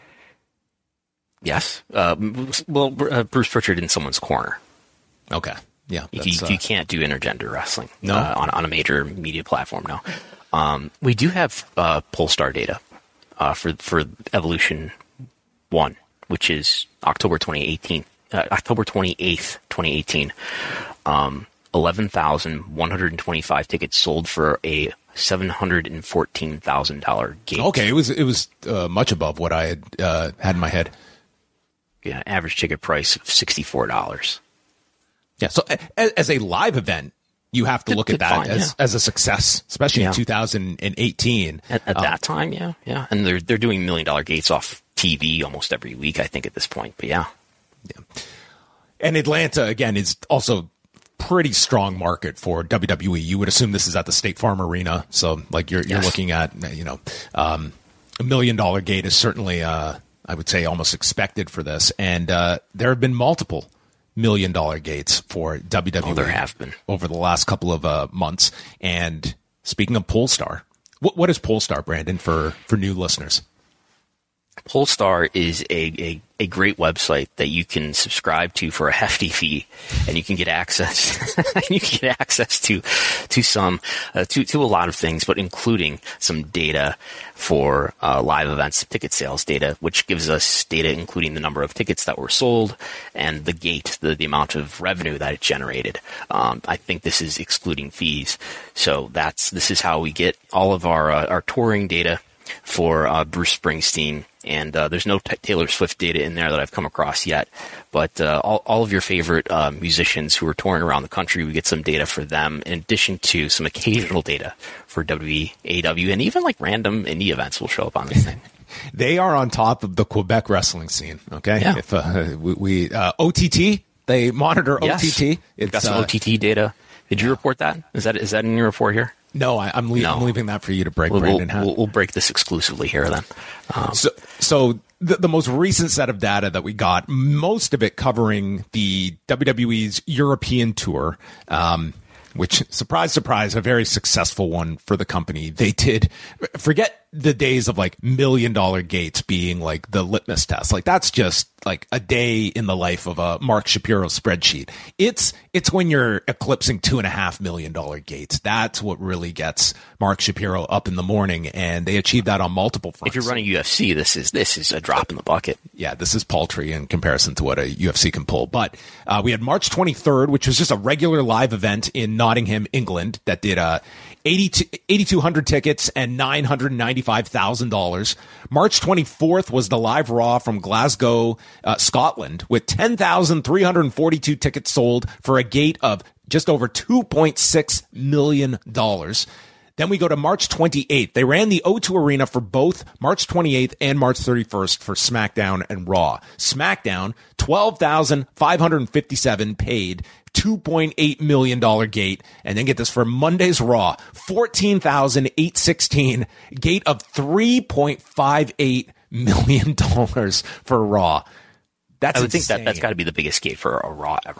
I: Yes. Uh, well, uh, Bruce Pritchard in someone's corner.
H: Okay. Yeah.
I: You, you, you can't do intergender wrestling
H: no.
I: uh, on, on a major media platform now. Um, we do have uh, Polestar data uh, for for Evolution One, which is October twenty eighteen, uh, October twenty eighth, twenty eighteen. Um, Eleven thousand one hundred and twenty five tickets sold for a seven hundred and fourteen thousand dollar gate.
H: Okay, it was it was uh, much above what I had uh, had in my head.
I: Yeah, average ticket price of sixty four dollars.
H: Yeah, so as, as a live event, you have to look at that
I: fine,
H: as,
I: yeah.
H: as a success, especially
I: yeah.
H: in two thousand eighteen.
I: At, at
H: um,
I: that time, yeah, yeah, and they're they're doing million dollar gates off T V almost every week, I think, at this point. But yeah,
H: yeah. And Atlanta again is also pretty strong market for W W E. You would assume this is at the State Farm Arena, so like you're you're
I: yes.
H: looking at you know um, a million dollar gate is certainly uh, I would say almost expected for this, and uh, there have been multiple million dollar gates for W W E.
I: Oh, there have been
H: over the last couple of uh, months. And speaking of Polestar, what what is Polestar, Brandon, for for new listeners?
I: Polestar is a, a, a great website that you can subscribe to for a hefty fee, and you can get access. you can get access to to some uh, to to a lot of things, but including some data for uh, live events, ticket sales data, which gives us data including the number of tickets that were sold and the gate, the, the amount of revenue that it generated. Um, I think this is excluding fees, so that's this is how we get all of our uh, our touring data for uh, Bruce Springsteen. And uh, there's no t- Taylor Swift data in there that I've come across yet. But uh, all, all of your favorite uh, musicians who are touring around the country, we get some data for them, in addition to some occasional data for W W E, A E W, and even like random indie events will show up on this thing.
H: They are on top of the Quebec wrestling scene, okay?
I: Yeah.
H: If uh, we, we uh, O T T, they monitor
I: yes.
H: O T T.
I: It's got some
H: uh,
I: O T T data. Did you report that? Is that is that in your report here?
H: No, I, I'm, le-
I: no.
H: I'm leaving that for you to break,
I: we'll,
H: Brandon.
I: We'll, we'll, we'll break this exclusively here then. Um,
H: so, so the, the most recent set of data that we got, most of it covering the W W E's European tour, um, which, surprise, surprise, a very successful one for the company. They did, forget the days of like million dollar gates being like the litmus test. Like that's just like a day in the life of a Mark Shapiro spreadsheet. It's, it's when you're eclipsing two and a half million dollar gates. That's what really gets Mark Shapiro up in the morning. And they achieved that on multiple fronts.
I: If you're running U F C, this is, this is a drop in the bucket.
H: Yeah, this is paltry in comparison to what a U F C can pull. But uh, we had March twenty-third, which was just a regular live event in Nottingham, England, that did uh, eighty-two hundred tickets and nine hundred ninety-five thousand dollars. March twenty-fourth was the live Raw from Glasgow, uh, Scotland, with ten thousand three hundred forty-two tickets sold for a gate of just over two point six million dollars. Then we go to March twenty-eighth. They ran the O two Arena for both March twenty-eighth and March thirty-first for SmackDown and Raw. SmackDown, twelve thousand five hundred fifty-seven paid, two point eight million dollars gate. And then get this, for Monday's Raw, fourteen thousand eight hundred sixteen, gate of three point five eight million dollars for Raw. That's
I: I would
H: insane.
I: think that that's got to be the biggest gate for a Raw ever.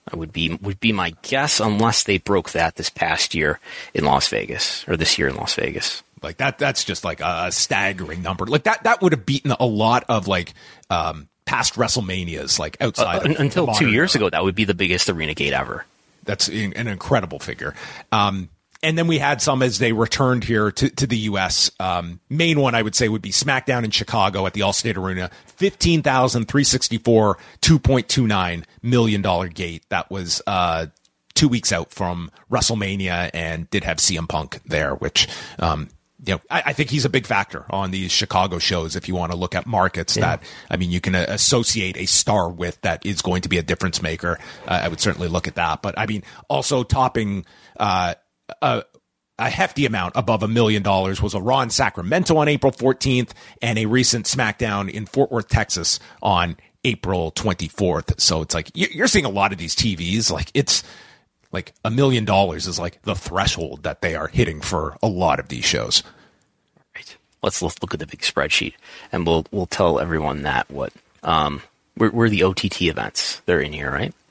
I: I would be would be my guess, unless they broke that this past year in Las Vegas, or this year in Las Vegas.
H: Like that, that's just like a staggering number. Like that, that would have beaten a lot of like um, past WrestleManias, like outside
I: uh,
H: of
I: until two years
H: era.
I: ago. That would be the biggest arena gate ever.
H: That's an incredible figure. Um, and then we had some as they returned here to, to the U S. Um, main one I would say would be SmackDown in Chicago at the Allstate Arena, fifteen thousand three hundred sixty-four, two point two nine million dollar gate. That was uh, two weeks out from WrestleMania, and did have C M Punk there, which. Um, You know, I, I think he's a big factor on these Chicago shows. If you want to look at markets yeah. that, I mean, you can uh, associate a star with that is going to be a difference maker. Uh, I would certainly look at that. But I mean, also topping uh, a, a hefty amount above a million dollars was a Raw in Sacramento on April fourteenth and a recent SmackDown in Fort Worth, Texas on April twenty-fourth. So it's like you're seeing a lot of these T Vs. Like it's like a million dollars is like the threshold that they are hitting for a lot of these shows.
I: Right. Let's let's look at the big spreadsheet, and we'll we'll tell everyone that what um we're, we're the O T T events. They're in here, right?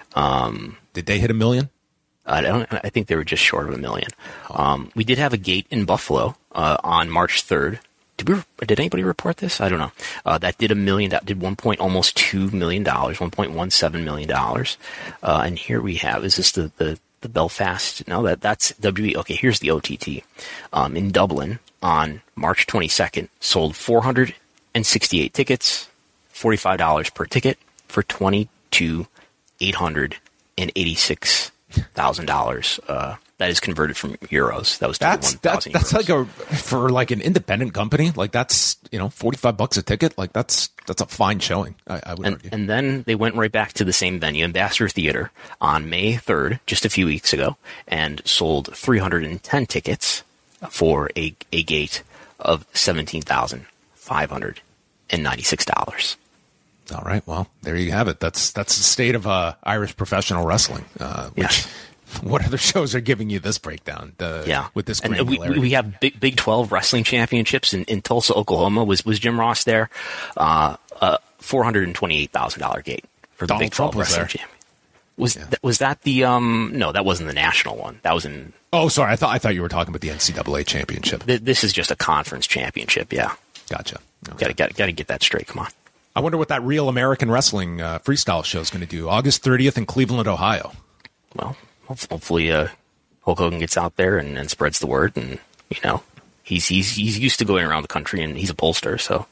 I: Um,
H: did they hit a million?
I: I don't. I think they were just short of a million. Um, we did have a gate in Buffalo uh, on March third. Did we? Did anybody report this? I don't know. Uh, that did a million. That did one point almost two million dollars, one point one seven million dollars. Uh, and here we have. Is this the the, the Belfast? No, that that's W E. Okay, here's the O T T. Um, in Dublin on March twenty-second, sold four hundred and sixty-eight tickets, forty-five dollars per ticket for twenty-two eight hundred and eighty-six thousand dollars. Uh, that is converted from euros. That was
H: that's that's that's like a for like an independent company. Like that's you know forty five bucks a ticket. Like that's that's a fine showing. I, I would
I: and,
H: argue.
I: And then they went right back to the same venue, Ambassador Theater, on May third, just a few weeks ago, and sold three hundred and ten tickets for a a gate of seventeen thousand five hundred and ninety six dollars.
H: All right. Well, there you have it. That's that's the state of uh, Irish professional wrestling. Uh, which,
I: yeah.
H: What other shows are giving you this breakdown? The,
I: yeah,
H: with this
I: and
H: granularity?
I: we, we have Big Big twelve wrestling championships in, in Tulsa, Oklahoma. Was was Jim Ross there? Uh, uh, four hundred and twenty eight thousand dollar gate for the
H: Donald
I: Big twelve
H: Trump was
I: wrestling
H: there.
I: champion. Was
H: yeah.
I: th- was that the um? No, that wasn't the national one. That was in.
H: Oh, sorry. I thought I thought you were talking about the N C double A championship.
I: Th- this is just a conference championship. Yeah,
H: gotcha.
I: Okay. Got to got to get that straight. Come on.
H: I wonder what that Real American Wrestling uh, freestyle show is going to do. August thirtieth in Cleveland, Ohio.
I: Well, hopefully uh, Hulk Hogan gets out there and, and spreads the word. And, you know, he's he's he's used to going around the country, and he's a pollster. So,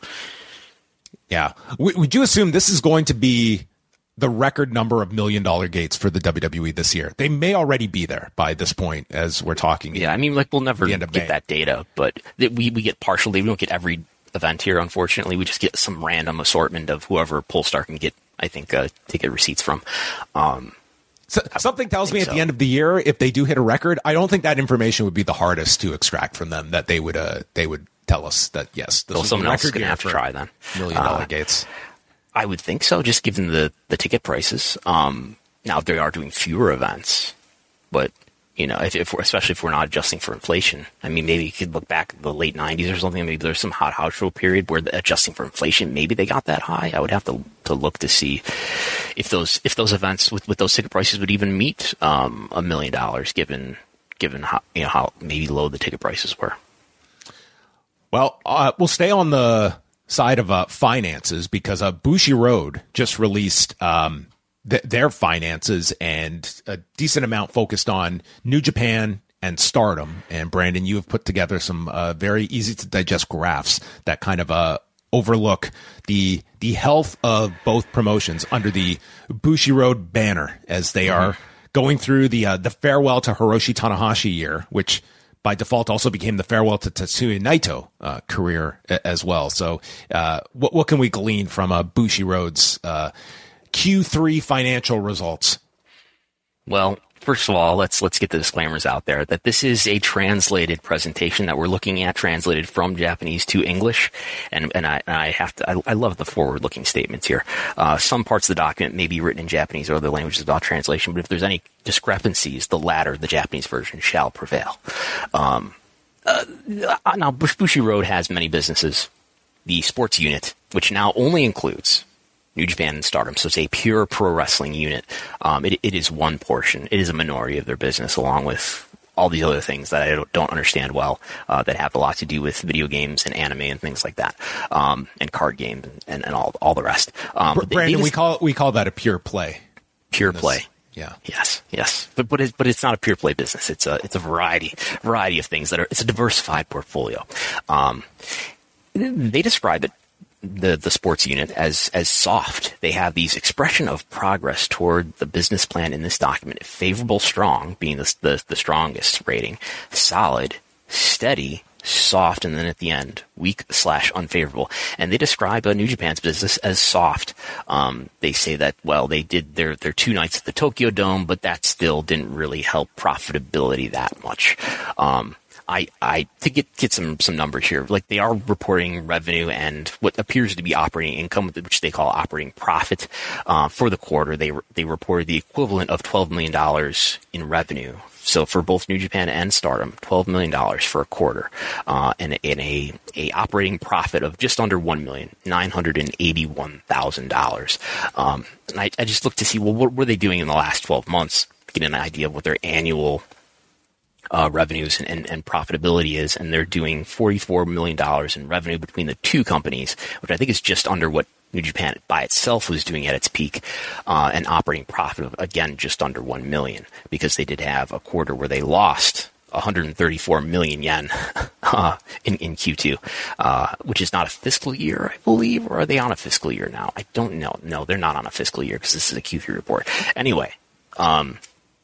H: yeah. W- would you assume this is going to be the record number of million-dollar gates for the W W E this year? They may already be there by this point as we're talking.
I: Yeah, I mean, like, we'll never
H: get
I: May. that data, but th- we, we get partial data. We don't get every event here, unfortunately. We just get some random assortment of whoever Polestar can get, I think, uh, ticket receipts from. Um,
H: so, something tells me at
I: so.
H: the end of the year, if they do hit a record, I don't think that information would be the hardest to extract from them, that they would uh, they would tell us that, yes, this
I: well,
H: was
I: someone
H: a
I: else is
H: record
I: going to
H: year
I: have to
H: for
I: try then.
H: Million-dollar
I: Uh,
H: gates.
I: I would think so, just given the, the ticket prices. Um, now, they are doing fewer events, but, you know, if, if we're, especially if we're not adjusting for inflation. I mean, maybe you could look back at the late nineties or something. Maybe there's some hot house show period where the, adjusting for inflation, maybe they got that high. I would have to to look to see if those if those events with, with those ticket prices would even meet um, a million dollars, given given how you know how maybe low the ticket prices were.
H: Well, uh, we'll stay on the side of uh, finances because uh, Bushiroad just released um, th- their finances, and a decent amount focused on New Japan and Stardom. And Brandon, you have put together some uh, very easy to digest graphs that kind of uh, overlook the the health of both promotions under the Bushiroad banner as they mm-hmm. are going through the uh, the farewell to Hiroshi Tanahashi year, which by default also became the farewell to Tetsuya Naito uh, career a- as well. So uh, what what can we glean from uh, Bushiroad's uh, Q three financial results?
I: Well, first of all, let's let's get the disclaimers out there that this is a translated presentation that we're looking at, translated from Japanese to English, and and I, and I have to I, I love the forward-looking statements here. Uh, some parts of the document may be written in Japanese or other languages about translation, but if there's any discrepancies, the latter, the Japanese version, shall prevail. Um, uh, now, Bushiroad has many businesses. The sports unit, which now only includes New Japan and Stardom. So it's a pure pro wrestling unit. Um, it, it is one portion. It is a minority of their business, along with all these other things that I don't, don't understand well, uh, that have a lot to do with video games and anime and things like that, um, and card games and, and, and all all the rest. Um,
H: Brandon, they, they just, we call we call that a pure play.
I: Pure play.
H: Yeah.
I: Yes. Yes. But but it's but it's not a pure play business. It's a it's a variety variety of things that are. It's a diversified portfolio. Um, they describe it. The, the sports unit as as soft. They have these expression of progress toward the business plan in this document. Favorable, strong, being the, the, the strongest rating. Solid, steady, soft, and then at the end, weak slash unfavorable. And they describe uh, New Japan's business as soft. Um, they say that, well, they did their, their two nights at the Tokyo Dome, but that still didn't really help profitability that much. Um, I, I to get get some some numbers here, like they are reporting revenue and what appears to be operating income, which they call operating profit, uh, for the quarter. They they reported the equivalent of twelve million dollars in revenue. So for both New Japan and Stardom, twelve million dollars for a quarter, uh, and, and a a operating profit of just under one million nine hundred and eighty one thousand dollars. Um, and I, I just looked to see, well, what were they doing in the last twelve months? Get an idea of what their annual Uh, revenues and, and, and profitability is, and they're doing forty-four million dollars in revenue between the two companies, which I think is just under what New Japan by itself was doing at its peak, uh, and operating profit of, again, just under one million, because they did have a quarter where they lost one hundred thirty-four million yen uh, in, in Q two, uh, which is not a fiscal year, I believe, or are they on a fiscal year now? I don't know. No, they're not on a fiscal year because this is a Q three report. Anyway, um,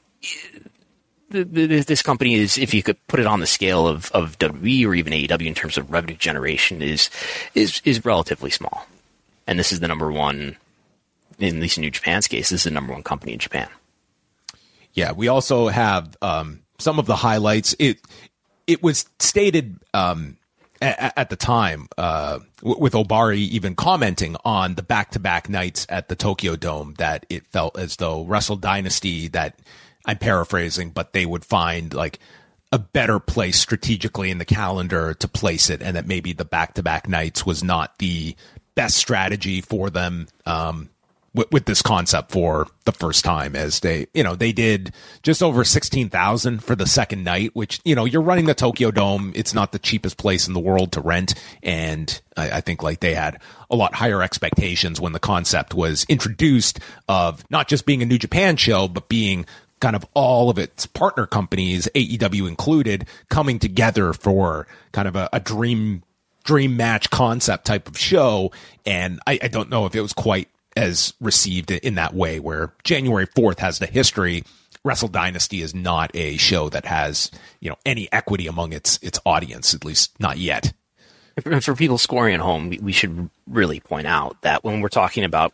I: The, the, this company is, if you could put it on the scale of, of W W E or even A E W in terms of revenue generation, is is is relatively small. And this is the number one, in at least in New Japan's case, this is the number one company in Japan.
H: Yeah, we also have um, some of the highlights. It it was stated um, at, at the time, uh, w- with Obari even commenting on the back-to-back nights at the Tokyo Dome, that it felt as though Wrestle Dynasty, that I'm paraphrasing, but they would find like a better place strategically in the calendar to place it, and that maybe the back-to-back nights was not the best strategy for them, um, with, with this concept for the first time, as they, you know, they did just over sixteen thousand for the second night, which, you know, you're running the Tokyo Dome. It's not the cheapest place in the world to rent. And I, I think like they had a lot higher expectations when the concept was introduced of not just being a New Japan show, but being kind of all of its partner companies, A E W included, coming together for kind of a, a dream dream match concept type of show. And I, I don't know if it was quite as received in that way, where January fourth has the history. Wrestle Dynasty is not a show that has, you know, any equity among its its audience, at least not yet.
I: For people scoring at home, we should really point out that when we're talking about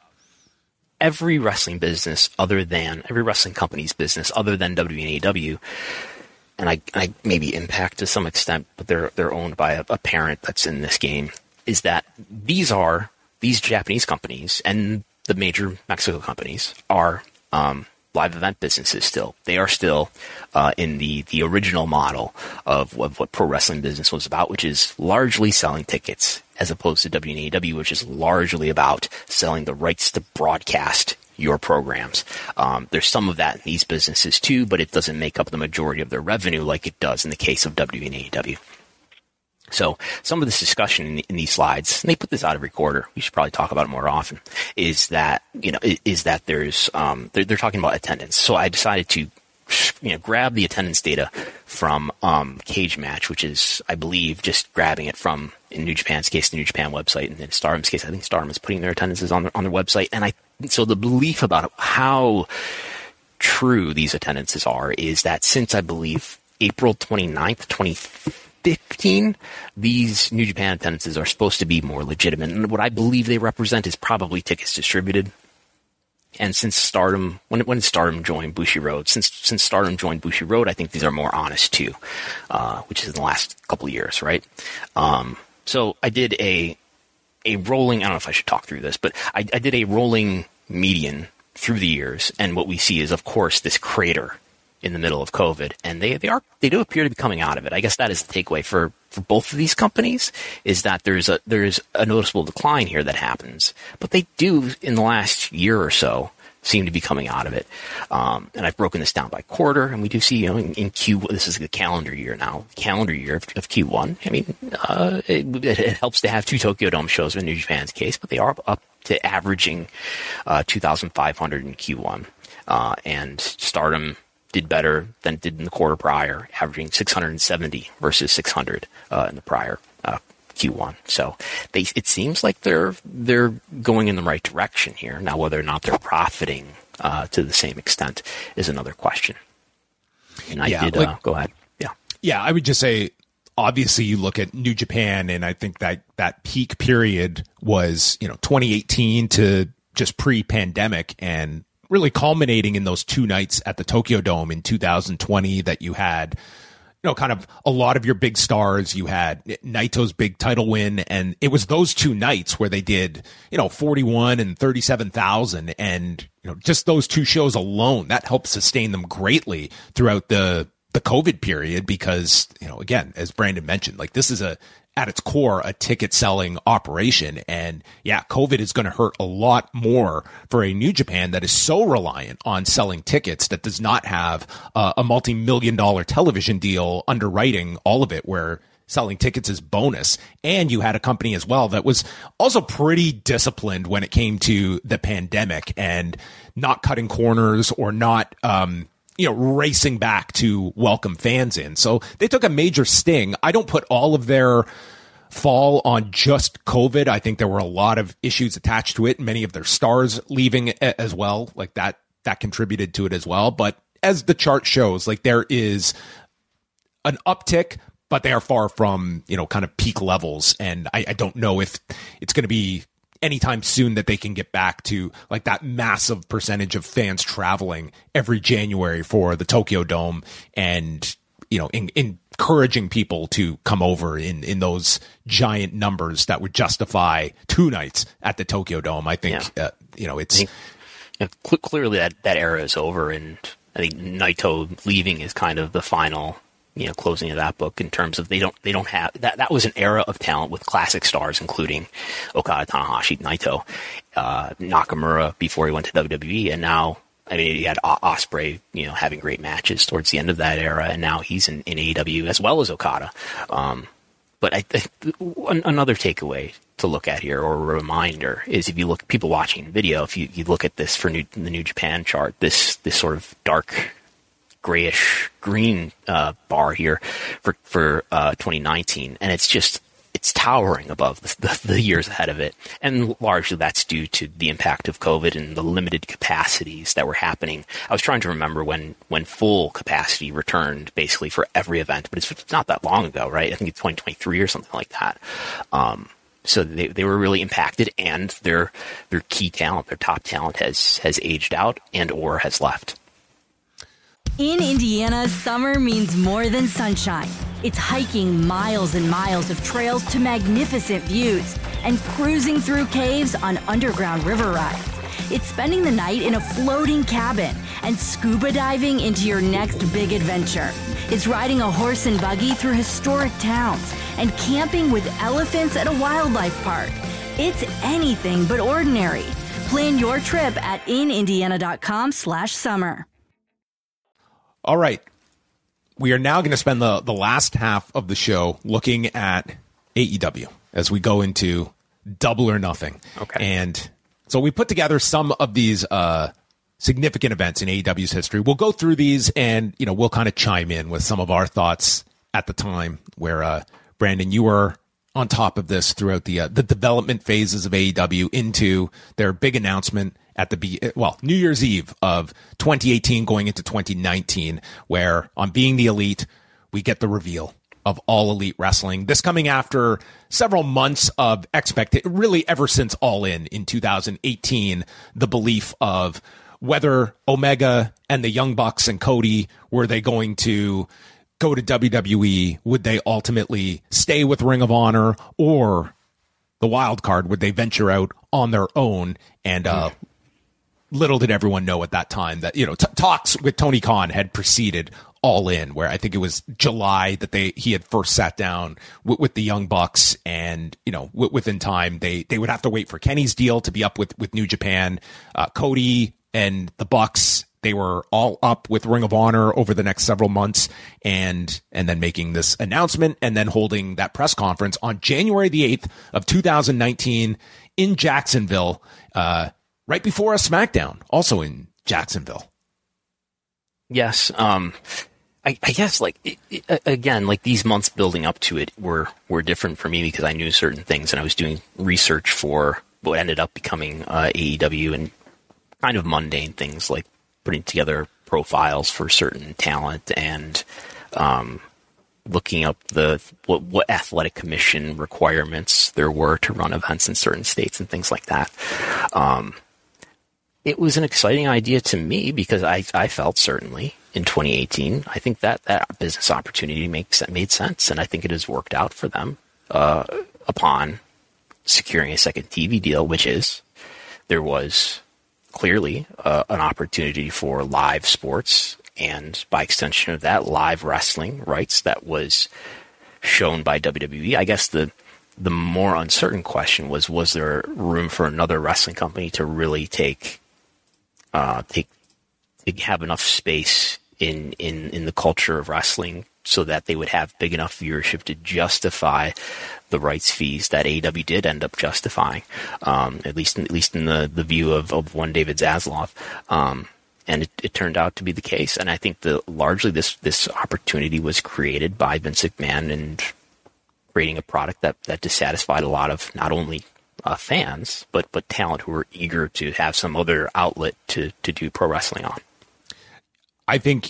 I: every wrestling business other than, every wrestling company's business other than W W E and A E W, and I, I maybe Impact to some extent, but they're they're owned by a, a parent that's in this game, is that these are, these Japanese companies and the major Mexico companies are um, live event businesses still. They are still uh, in the, the original model of, of what pro wrestling business was about, which is largely selling tickets, as opposed to W W E and A E W, which is largely about selling the rights to broadcast your programs. Um, there's some of that in these businesses too, but it doesn't make up the majority of their revenue like it does in the case of W W E and A E W. So some of this discussion in, in these slides, and they put this out every quarter, we should probably talk about it more often, is that, you know, is that there's, um, they're, they're talking about attendance. So I decided to, you know, grab the attendance data from um, Cage Match, which is, I believe, just grabbing it from, in New Japan's case, the New Japan website, and in Stardom's case, I think Stardom is putting their attendances on their, on their website. And I, so the belief about how true these attendances are is that since, I believe, April twenty-ninth, twenty fifteen, these New Japan attendances are supposed to be more legitimate. And what I believe they represent is probably tickets distributed. And since Stardom, when when Stardom joined Bushiroad, since since Stardom joined Bushiroad, I think these are more honest too, uh, which is in the last couple of years, right? Um, so I did a a rolling. I don't know if I should talk through this, but I, I did a rolling median through the years, and what we see is, of course, this crater in the middle of COVID, and they they are they do appear to be coming out of it. I guess that is the takeaway for for both of these companies is that there's a there's a noticeable decline here that happens, but they do in the last year or so seem to be coming out of it. Um, and I've broken this down by quarter, and we do see, you know, in, in Q, this is the calendar year now, calendar year of, of Q one. I mean, uh, it, it helps to have two Tokyo Dome shows in New Japan's case, but they are up to averaging uh, two thousand five hundred in Q one. Uh, and Stardom did better than it did in the quarter prior, averaging six hundred seventy versus six hundred uh, in the prior uh, Q one. So they, it seems like they're they're going in the right direction here. Now, whether or not they're profiting uh, to the same extent is another question. And I yeah, did like, uh, go ahead. Yeah,
H: yeah. I would just say, obviously, you look at New Japan, and I think that that peak period was, you know, twenty eighteen to just pre-pandemic, and really culminating in those two nights at the Tokyo Dome in two thousand twenty that you had, you know, kind of a lot of your big stars. You had Naito's big title win, and it was those two nights where they did, you know, forty-one and thirty-seven thousand, and, you know, just those two shows alone, that helped sustain them greatly throughout the the COVID period, because, you know, again, as Brandon mentioned, like, this is a, at its core, a ticket selling operation. And yeah, COVID is going to hurt a lot more for a New Japan that is so reliant on selling tickets, that does not have uh, a multi-million dollar television deal underwriting all of it, where selling tickets is bonus. And you had a company as well that was also pretty disciplined when it came to the pandemic, and not cutting corners, or not, um, you know, racing back to welcome fans in. So they took a major sting. I don't put all of their fall on just COVID. I think there were a lot of issues attached to it, many of their stars leaving as well. Like that, that contributed to it as well. But as the chart shows, like, there is an uptick, but they are far from, you know, kind of peak levels. And I, I don't know if it's going to be anytime soon that they can get back to like that massive percentage of fans traveling every January for the Tokyo Dome, and, you know, in, encouraging people to come over in, in those giant numbers that would justify two nights at the Tokyo Dome. I think, yeah. uh, you know, it's
I: think, clearly that, that era is over, and I think Naito leaving is kind of the final, you know, closing of that book, in terms of they don't they don't have that. That was an era of talent with classic stars, including Okada, Tanahashi, Naito, uh, Nakamura before he went to W W E, and now, I mean, you had Ospreay, you know, having great matches towards the end of that era, and now he's in, in A E W as well as Okada. Um, but I think another takeaway to look at here, or a reminder, is if you look, people watching video, if you, you look at this for New, the New Japan chart, this this sort of dark grayish green uh, bar here for for uh, twenty nineteen, and it's just it's towering above the, the, the years ahead of it, and largely that's due to the impact of COVID and the limited capacities that were happening. I was trying to remember when when full capacity returned basically for every event, but it's not that long ago, right? I think it's twenty twenty-three or something like that. Um, so they they were really impacted, and their their key talent, their top talent, has has aged out and or has left.
M: In Indiana, summer means more than sunshine. It's hiking miles and miles of trails to magnificent views, and cruising through caves on underground river rides. It's spending the night in a floating cabin and scuba diving into your next big adventure. It's riding a horse and buggy through historic towns and camping with elephants at a wildlife park. It's anything but ordinary. Plan your trip at inindiana.com slash summer.
H: All right. We are now going to spend the, the last half of the show looking at A E W as we go into Double or Nothing.
I: Okay.
H: And so we put together some of these uh, significant events in A E W's history. We'll go through these, and, you know, we'll kind of chime in with some of our thoughts at the time, where, uh, Brandon, you were on top of this throughout the uh, the development phases of A E W into their big announcement at the, well, New Year's Eve of twenty eighteen going into twenty nineteen, where on Being the Elite, we get the reveal of All Elite Wrestling. This coming after several months of expectation, really ever since All In in two thousand eighteen, the belief of whether Omega and the Young Bucks and Cody, were they going to go to W W E? Would they ultimately stay with Ring of Honor? Or the wild card, would they venture out on their own? And, uh, little did everyone know at that time that, you know, t- talks with Tony Khan had preceded All In, where I think it was July that they he had first sat down w- with the Young Bucks, and you know w- within time they they would have to wait for Kenny's deal to be up with with New Japan. Uh, Cody and the Bucks, they were all up with Ring of Honor over the next several months, and and then making this announcement and then holding that press conference on January the eighth of two thousand nineteen in Jacksonville, uh, right before a SmackDown, also in Jacksonville.
I: Yes. Um, I, I guess like, it, it, again, like these months building up to it were, were different for me because I knew certain things and I was doing research for what ended up becoming uh, A E W and kind of mundane things like putting together profiles for certain talent and um, looking up the what, what athletic commission requirements there were to run events in certain states and things like that. Um, it was an exciting idea to me because I, I felt certainly in twenty eighteen, I think that that business opportunity makes made sense, and I think it has worked out for them uh, upon securing a second T V deal, which is there was clearly uh, an opportunity for live sports and by extension of that, live wrestling rights that was shown by W W E. I guess the the more uncertain question was, was there room for another wrestling company to really take uh, take, take have enough space in, in, in the culture of wrestling so that they would have big enough viewership to justify the rights fees that A E W did end up justifying, um, at least in, at least in the, the view of, of one David Zaslav. Um, and it, it turned out to be the case. And I think the largely this this opportunity was created by Vince McMahon and creating a product that, that dissatisfied a lot of not only uh, fans, but but talent who were eager to have some other outlet to, to do pro wrestling on.
H: I think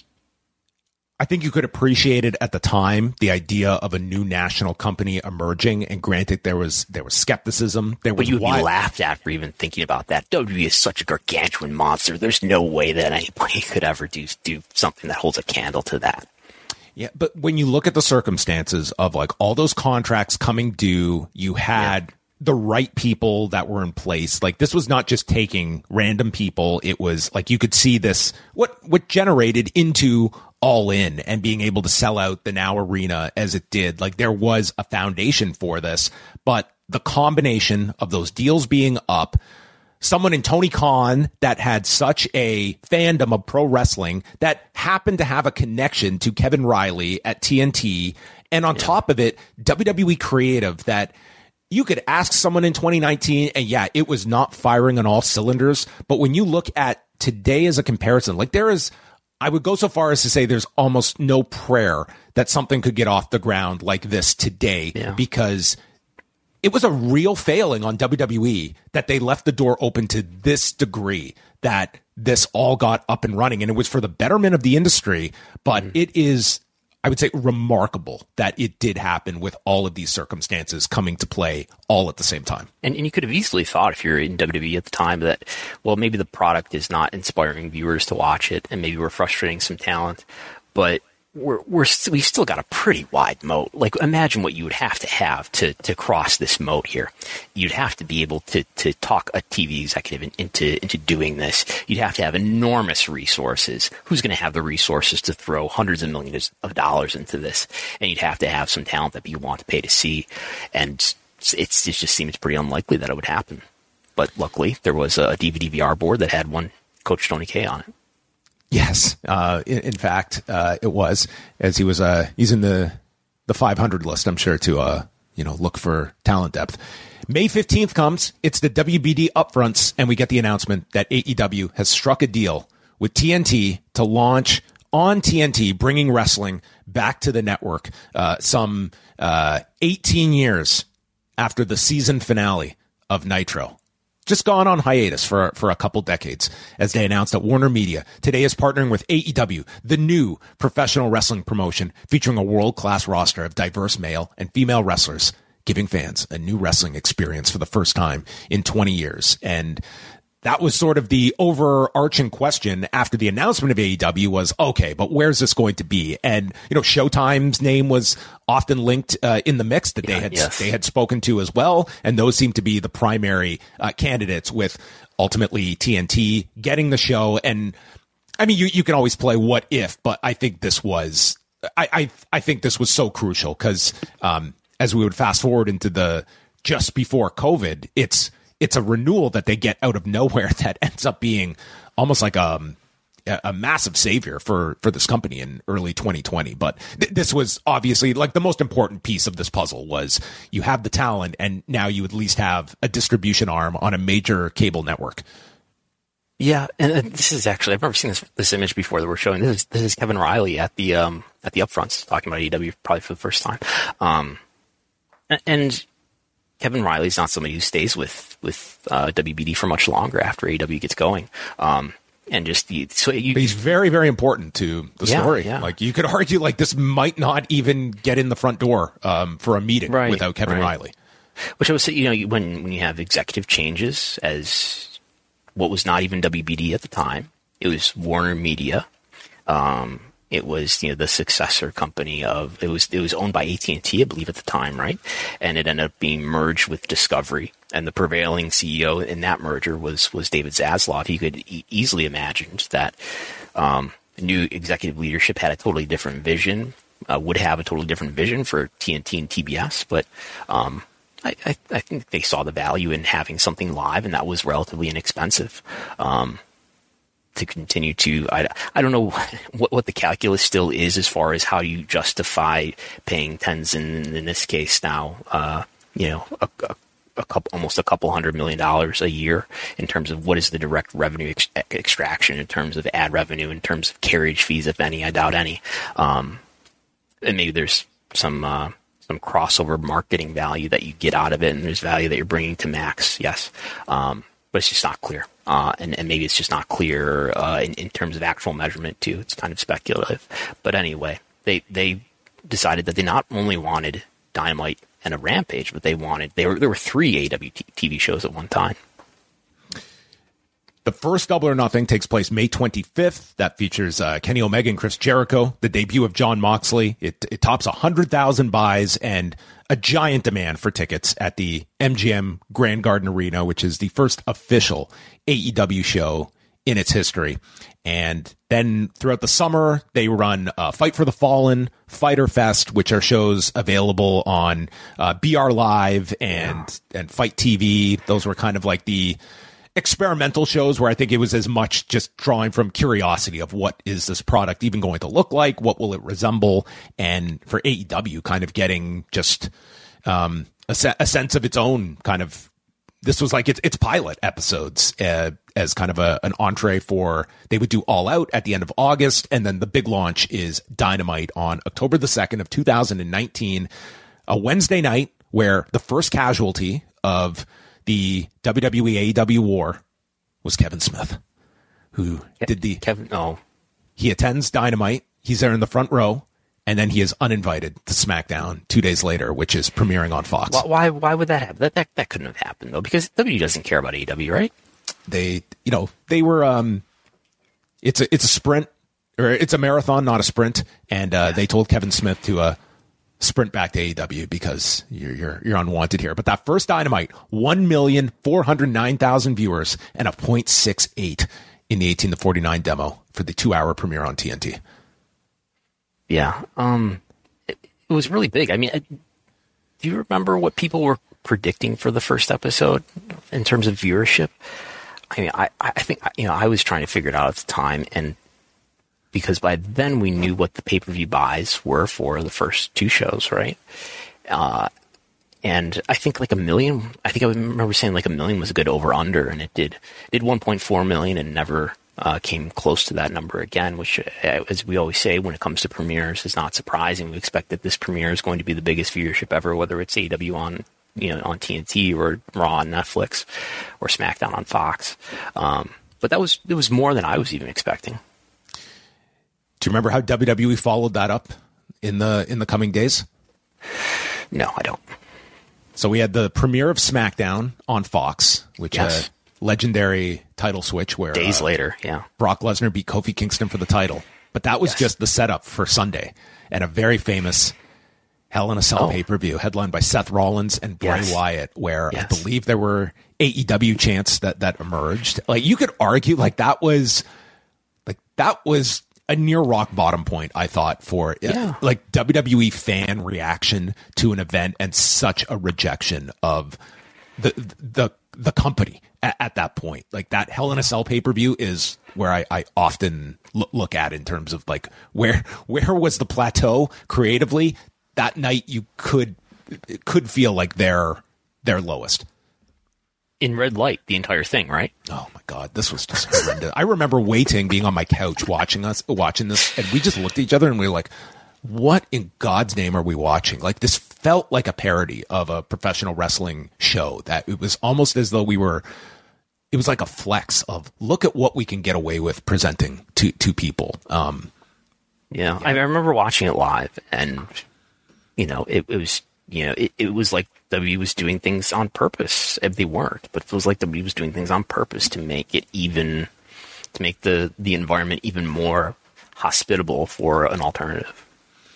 H: I think you could appreciate it at the time, the idea of a new national company emerging. And granted, there was there was skepticism. There was
I: but you'd
H: why-
I: be laughed at for even thinking about that. W W E is such a gargantuan monster. There's no way that anybody could ever do do something that holds a candle to that.
H: Yeah, but when you look at the circumstances of like all those contracts coming due, you had yeah. the right people that were in place. Like this was not just taking random people. It was like you could see this what what generated into All In and being able to sell out the Now Arena as it did. Like there was a foundation for this, but the combination of those deals being up, someone in Tony Khan that had such a fandom of pro wrestling that happened to have a connection to Kevin Riley at T N T. And on yeah. top of it, W W E Creative that you could ask someone in twenty nineteen and yeah, it was not firing on all cylinders. But when you look at today as a comparison, like there is, I would go so far as to say there's almost no prayer that something could get off the ground like this today yeah. because it was a real failing on W W E that they left the door open to this degree that this all got up and running. And it was for the betterment of the industry, but mm. it is, I would say, remarkable that it did happen with all of these circumstances coming to play all at the same time.
I: And, and you could have easily thought if you're in W W E at the time that, well, maybe the product is not inspiring viewers to watch it and maybe we're frustrating some talent, but we're, we're st- we've still got a pretty wide moat. Like imagine what you would have to have to, to cross this moat here. You'd have to be able to, to talk a T V executive in, into, into doing this. You'd have to have enormous resources. Who's going to have the resources to throw hundreds of millions of dollars into this? And you'd have to have some talent that you want to pay to see. And it's, it just seems pretty unlikely that it would happen. But luckily there was a D V D V R board that had one Coach Tony K on it.
H: Yes, uh, in, in fact, uh, it was as he was. Uh, he's in the the five hundred list. I'm sure to uh, you know look for talent depth. May fifteenth comes. It's the W B D upfronts, and we get the announcement that A E W has struck a deal with T N T to launch on T N T, bringing wrestling back to the network. Uh, some uh, eighteen years after the season finale of Nitro. Just gone on hiatus for for a couple decades, as they announced that Warner Media today is partnering with A E W, the new professional wrestling promotion featuring a world-class roster of diverse male and female wrestlers, giving fans a new wrestling experience for the first time in twenty years. And that was sort of the overarching question after the announcement of A E W was, okay, but where's this going to be? And, you know, Showtime's name was often linked uh, in the mix that yeah, they had yes. they had spoken to as well. And those seem to be the primary uh, candidates, with ultimately T N T getting the show. And I mean, you, you can always play what if, but I think this was, I, I, I think this was so crucial because, um, as we would fast forward into the just before COVID, it's, it's a renewal that they get out of nowhere that ends up being almost like um, a, a massive savior for, for this company in early twenty twenty. But th- this was obviously like the most important piece of this puzzle was you have the talent and now you at least have a distribution arm on a major cable network.
I: Yeah, and uh, this is actually, I've never seen this this image before that we're showing. This is this is Kevin Riley at the um at the upfronts talking about A E W probably for the first time. Um, and, and Kevin Riley's not somebody who stays with with uh, W B D for much longer after A E W gets going. Um, and just the so you,
H: but he's very very important to the
I: yeah,
H: story.
I: Yeah.
H: Like you could argue like this might not even get in the front door um for a meeting
I: right,
H: without Kevin
I: right.
H: Riley.
I: Which I would say, you know, when when you have executive changes as what was not even W B D at the time. It was Warner Media. Um, it was, you know, the successor company of, it was, it was owned by A T and T, I believe at the time, right? And it ended up being merged with Discovery. And the prevailing C E O in that merger was, was David Zaslav. He could e- easily imagine that, um, new executive leadership had a totally different vision, uh, would have a totally different vision for T N T and T B S. But, um, I, I, I think they saw the value in having something live, and that was relatively inexpensive. Um, to continue to, I, I don't know what, what the calculus still is as far as how you justify paying tens and in this case now, uh, you know, a, a, a couple, almost a couple hundred million dollars a year in terms of what is the direct revenue ex- extraction in terms of ad revenue, in terms of carriage fees, if any. I doubt any. Um, and maybe there's some. Uh, some crossover marketing value that you get out of it, and there's value that you're bringing to Max, yes. Um, but it's just not clear. Uh, and, and maybe it's just not clear uh, in, in terms of actual measurement, too. It's kind of speculative. But anyway, they they decided that they not only wanted Dynamite and a Rampage, but they wanted, they were, there were three A E W T V shows at one time.
H: The first Double or Nothing takes place May twenty-fifth. That features uh, Kenny Omega and Chris Jericho, the debut of Jon Moxley. It, it tops one hundred thousand buys and a giant demand for tickets at the M G M Grand Garden Arena, which is the first official A E W show in its history. And then throughout the summer, they run uh, Fight for the Fallen, Fighter Fest, which are shows available on uh, B R Live and, and Fight T V. Those were kind of like the experimental shows where I think it was as much just drawing from curiosity of what is this product even going to look like? What will it resemble? And for A E W kind of getting just um, a, se- a sense of its own kind of, this was like its, its pilot episodes uh, as kind of a, an entree for, they would do All Out at the end of August. And then the big launch is Dynamite on October the second of two thousand nineteen, a Wednesday night where the first casualty of the W W E A E W war was Kevin Smith, who Ke- did the
I: Kevin. Oh,
H: he attends Dynamite. He's there in the front row, and then he is uninvited to SmackDown two days later, which is premiering on Fox.
I: Why? Why, why would that happen? That, that that couldn't have happened though, because W W E doesn't care about A E W, right?
H: They, you know, they were. Um, it's a it's a sprint, or it's a marathon, not a sprint, and uh, yeah. they told Kevin Smith to uh, sprint back to A E W because you're you're you're unwanted here. But that first Dynamite, one million four hundred nine thousand viewers and a point six eight in the eighteen to forty-nine demo for the two hour premiere on T N T.
I: Yeah, um, it, it was really big. I mean, I, do you remember what people were predicting for the first episode in terms of viewership? I mean, I I think you know I was trying to figure it out at the time, and because by then we knew what the pay-per-view buys were for the first two shows, right? Uh, and I think like a million, I think I remember saying like a million was a good over-under, and it did it did one point four million and never uh, came close to that number again, which, uh, as we always say, when it comes to premieres, is not surprising. We expect that this premiere is going to be the biggest viewership ever, whether it's A E W on, you know, on T N T or Raw on Netflix or SmackDown on Fox. Um, but that was, it was more than I was even expecting.
H: Do you remember how W W E followed that up in the in the coming days?
I: No, I don't.
H: So we had the premiere of SmackDown on Fox, which
I: yes.
H: a legendary title switch where
I: days
H: uh,
I: later, yeah,
H: Brock Lesnar beat Kofi Kingston for the title. But that was yes. just the setup for Sunday, and a very famous Hell in a Cell oh. pay-per-view headlined by Seth Rollins and Bray yes. Wyatt, where yes. I believe there were A E W chants that that emerged. Like you could argue like that was. Like that was a near rock bottom point, I thought, for
I: yeah.
H: uh, like W W E fan reaction to an event and such a rejection of the the the company at, at that point. Like that Hell in a Cell pay-per-view is where I, I often look, look at in terms of like where where was the plateau creatively that night. You could it could feel like they're their lowest.
I: In red light, the entire thing, right?
H: Oh my God, this was just horrendous. I remember waiting, being on my couch, watching us, watching this, and we just looked at each other and we were like, "What in God's name are we watching?" Like this felt like a parody of a professional wrestling show. That it was almost as though we were. It was like a flex of look at what we can get away with presenting to to people. Um,
I: yeah, yeah, I remember watching it live, and you know, it, it was. You know, it, it was like W W E was doing things on purpose. They weren't, but it was like W W E was doing things on purpose to make it even, to make the, the environment even more hospitable for an alternative.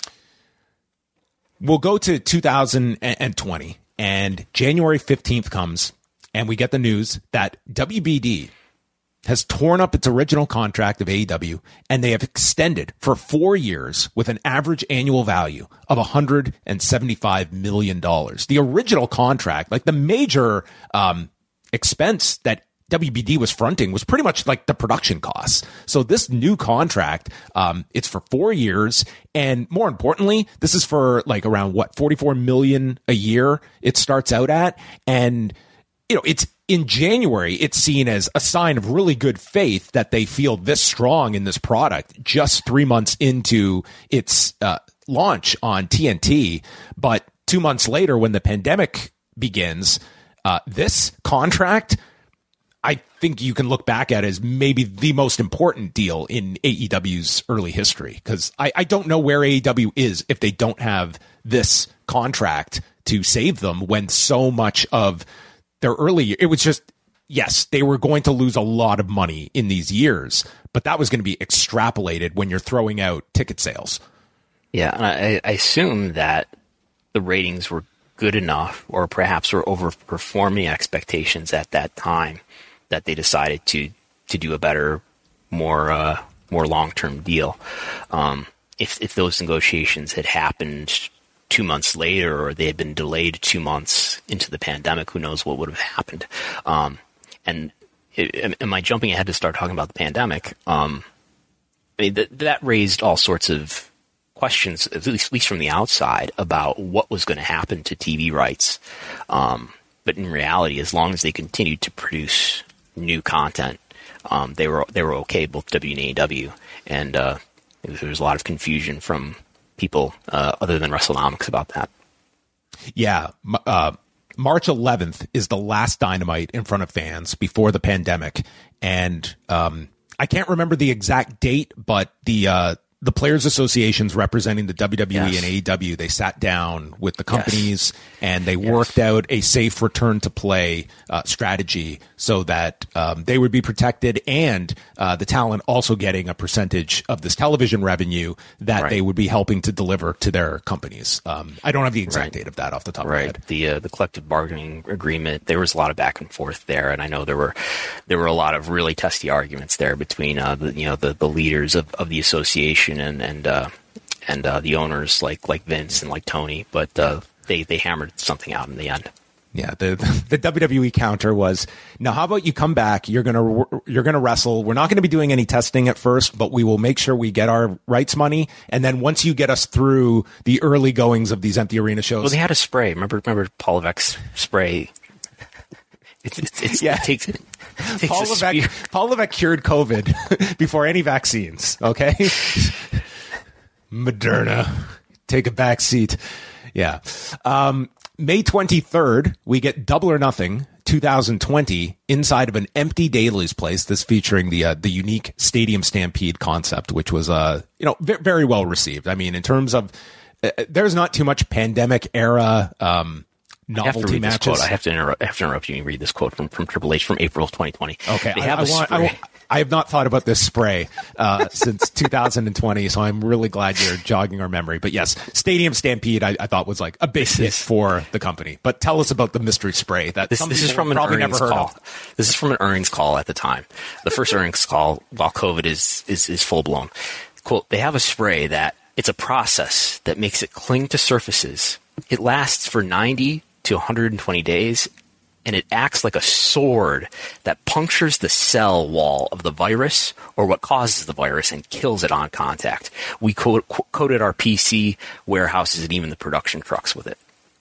H: We'll go to two thousand twenty, and January fifteenth comes, and we get the news that W B D has torn up its original contract of A E W, and they have extended for four years with an average annual value of one hundred seventy-five million dollars. The original contract, like the major um, expense that W B D was fronting was pretty much like the production costs. So this new contract, um, it's for four years. And more importantly, this is for like around what, forty-four million a year it starts out at. And, you know, it's in January, it's seen as a sign of really good faith that they feel this strong in this product just three months into its uh, launch on T N T. But two months later, when the pandemic begins, uh, this contract, I think you can look back at as maybe the most important deal in A E W's early history, because I, I don't know where A E W is if they don't have this contract to save them when so much of their early, it was just, yes, they were going to lose a lot of money in these years, but that was going to be extrapolated when you're throwing out ticket sales.
I: Yeah, and I, I assume that the ratings were good enough, or perhaps were overperforming expectations at that time, that they decided to to do a better, more uh, more long term deal. Um, if if those negotiations had happened two months later, or they had been delayed two months into the pandemic, who knows what would have happened. Um, and it, am I jumping ahead to start talking about the pandemic? Um, I mean, th- that raised all sorts of questions, at least, at least from the outside, about what was going to happen to T V rights. Um, but in reality, as long as they continued to produce new content, um, they were they were okay, both W and A E W. And uh, there was a lot of confusion from people uh, other than WrestleNomics about that.
H: Yeah. Uh, March eleventh is the last Dynamite in front of fans before the pandemic. And um, I can't remember the exact date, but the uh, the players associations representing the W W E yes. and A E W, they sat down with the companies yes. and they yes. worked out a safe return to play uh, strategy so that um, they would be protected, and uh, the talent also getting a percentage of this television revenue that right. they would be helping to deliver to their companies. Um, I don't have the exact right. date of that off the top
I: right.
H: of my head.
I: The uh, the collective bargaining agreement, there was a lot of back and forth there, and I know there were there were a lot of really testy arguments there between uh, the you know the, the leaders of, of the association and and uh, and uh, the owners like like Vince and like Tony, but uh, they they hammered something out in the end.
H: Yeah, the the W W E counter was, now how about you come back? You're gonna you're gonna wrestle. We're not going to be doing any testing at first, but we will make sure we get our rights money. And then once you get us through the early goings of these empty arena shows,
I: well, they had a spray. Remember, remember Paul Levesque's spray. It's, it's, it's, yeah. It takes, it takes
H: Paul Levesque, Paul Levesque cured COVID before any vaccines. Okay, Moderna, take a back seat. Yeah. Um, May twenty-third, we get Double or Nothing twenty twenty inside of an empty Daly's place. This featuring the uh, the unique Stadium Stampede concept, which was uh you know v- very well received. I mean, in terms of uh, there's not too much pandemic era um, novelty
I: I
H: matches.
I: I have to interrupt. I have to interrupt you and read this quote from, from Triple H from April of twenty twenty.
H: Okay,
I: they
H: I,
I: have
H: I,
I: a
H: want, I, want, I have not thought about this spray uh, since two thousand twenty, so I'm really glad you're jogging our memory. But yes, Stadium Stampede, I, I thought was like a big hit for the company. But tell us about the mystery spray that
I: this,
H: some
I: this
H: people
I: is from an
H: probably
I: earnings
H: never heard
I: call.
H: of.
I: This is from an earnings call at the time. The first earnings call while COVID is is, is full blown. Quote: they have a spray that it's a process that makes it cling to surfaces. It lasts for ninety to one hundred twenty days. And it acts like a sword that punctures the cell wall of the virus or what causes the virus and kills it on contact. We co- co- coated our P C warehouses and even the production trucks with it.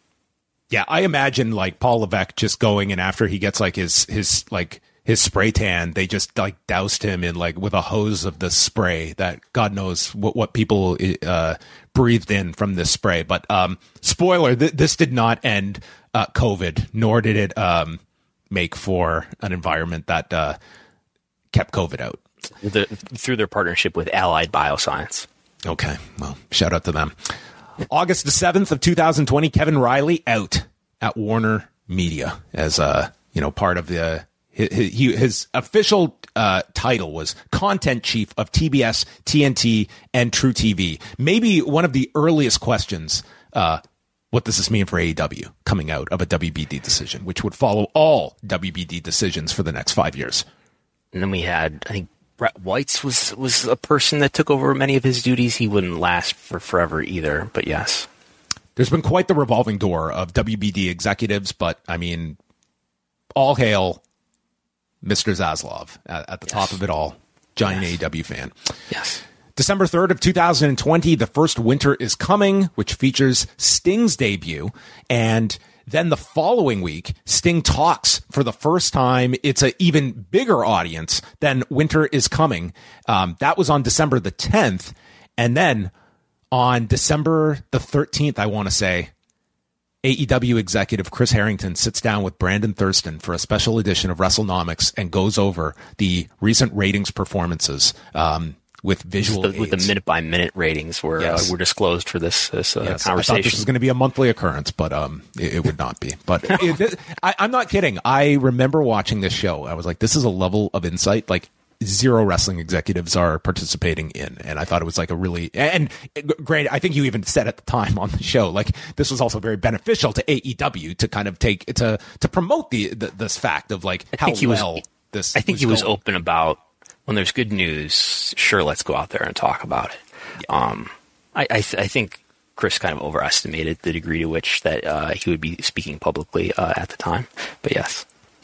H: Yeah, I imagine like Paul Levesque just going and after he gets like his his like his spray tan, they just like doused him in like with a hose of the spray that God knows what what people uh, breathed in from this spray. But um, spoiler, th- this did not end uh, COVID, nor did it um, make for an environment that uh, kept COVID out.
I: The, through their partnership with Allied Bioscience.
H: Okay, well, shout out to them. August the seventh of two thousand twenty, Kevin Riley out at Warner Media as uh, you know part of the his, his, his official uh, title was content chief of T B S, T N T, and True T V. Maybe one of the earliest questions. Uh, what does this mean for A E W coming out of a W B D decision, which would follow all W B D decisions for the next five years?
I: And then we had, I think, Brett Weitz was was a person that took over many of his duties. He wouldn't last for forever either, but yes.
H: There's been quite the revolving door of W B D executives, but I mean, all hail Mister Zaslav at, at the yes. top of it all. Giant yes. A E W fan.
I: Yes.
H: December third of two thousand twenty, The First Winter is Coming, which features Sting's debut. And then the following week, Sting talks for the first time. It's an even bigger audience than Winter is Coming. Um, that was on December the tenth. And then on December the thirteenth, I want to say, A E W executive Chris Harrington sits down with Brandon Thurston for a special edition of WrestleNomics and goes over the recent ratings performances um, with visual
I: the,
H: aids.
I: With the minute-by-minute ratings were
H: yes.
I: uh, were disclosed for this, this uh,
H: yes,
I: conversation.
H: I thought this was going to be a monthly occurrence, but um, it, it would not be. But it, I, I'm not kidding. I remember watching this show. I was like, this is a level of insight like zero wrestling executives are participating in. And I thought it was like a really, and great. I think you even said at the time on the show, like this was also very beneficial to A E W to kind of take, to, to promote the, the this fact of like how well
I: was,
H: this
I: I think
H: was
I: he was
H: going.
I: open about when there's good news, sure, let's go out there and talk about it. Yeah. Um, I, I, th- I think Chris kind of overestimated the degree to which that uh, he would be speaking publicly uh, at the time. But yes.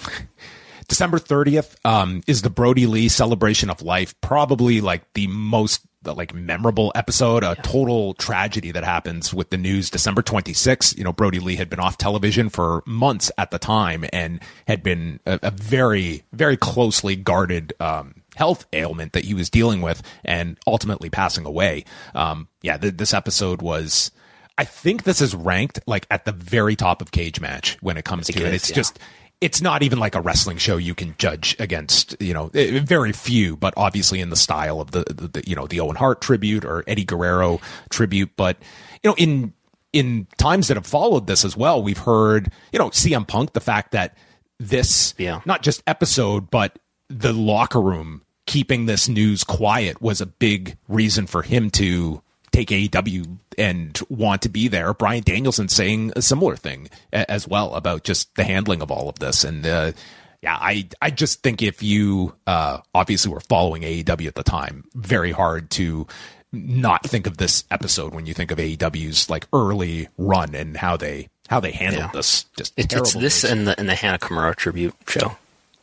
H: December thirtieth um, is the Brody Lee Celebration of Life, probably like the most like memorable episode, a yeah. total tragedy that happens with the news. December twenty-sixth, you know, Brody Lee had been off television for months at the time and had been a, a very, very closely guarded um, health ailment that he was dealing with and ultimately passing away. Um, yeah, th- this episode was, I think this is ranked like at the very top of Cage Match when it comes to it. It's yeah. just, it's not even like a wrestling show you can judge against, you know, very few, but obviously in the style of the, the, the you know, the Owen Hart tribute or Eddie Guerrero tribute. But, you know, in, in times that have followed this as well, we've heard, you know, C M Punk, the fact that this,
I: yeah.
H: not just episode, but the locker room keeping this news quiet was a big reason for him to take A E W and want to be there. Bryan Danielson saying a similar thing as well about just the handling of all of this. And uh, yeah, I I just think if you uh, obviously were following A E W at the time, very hard to not think of this episode when you think of A E W's like early run and how they how they handled yeah. this. Just
I: it's,
H: terrible
I: it's this
H: news.
I: and the and the Hannah Kimura tribute show.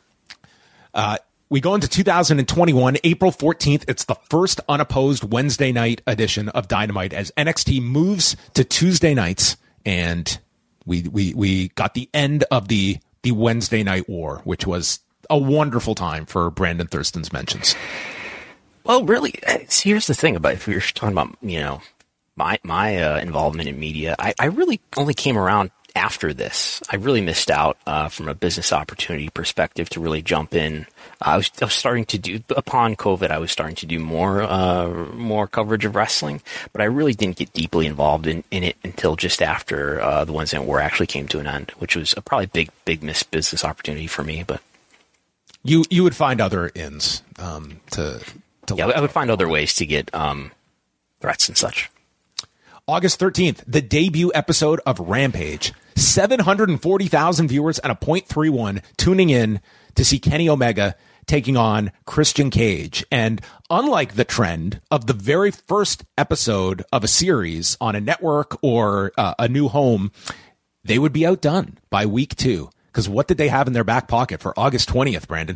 H: Uh, We go into two thousand twenty-one, April fourteenth. It's the first unopposed Wednesday night edition of Dynamite as N X T moves to Tuesday nights. And we we we got the end of the the Wednesday night war, which was a wonderful time for Brandon Thurston's mentions.
I: Well, really, here's the thing about if we were talking about, you know, my my uh, involvement in media, I, I really only came around after this, I really missed out uh, from a business opportunity perspective to really jump in. I was, I was starting to do, upon COVID, I was starting to do more uh, more coverage of wrestling, but I really didn't get deeply involved in, in it until just after uh, the Wednesday Night War actually came to an end, which was a probably big, big missed business opportunity for me. But
H: you you would find other ins um, to, to
I: yeah, I would find other ways to get um, threats and such.
H: August thirteenth, the debut episode of Rampage. seven hundred forty thousand viewers and a point three one tuning in to see Kenny Omega taking on Christian Cage. And unlike the trend of the very first episode of a series on a network or uh, a new home, they would be outdone by week two. Because what did they have in their back pocket for August twentieth, Brandon?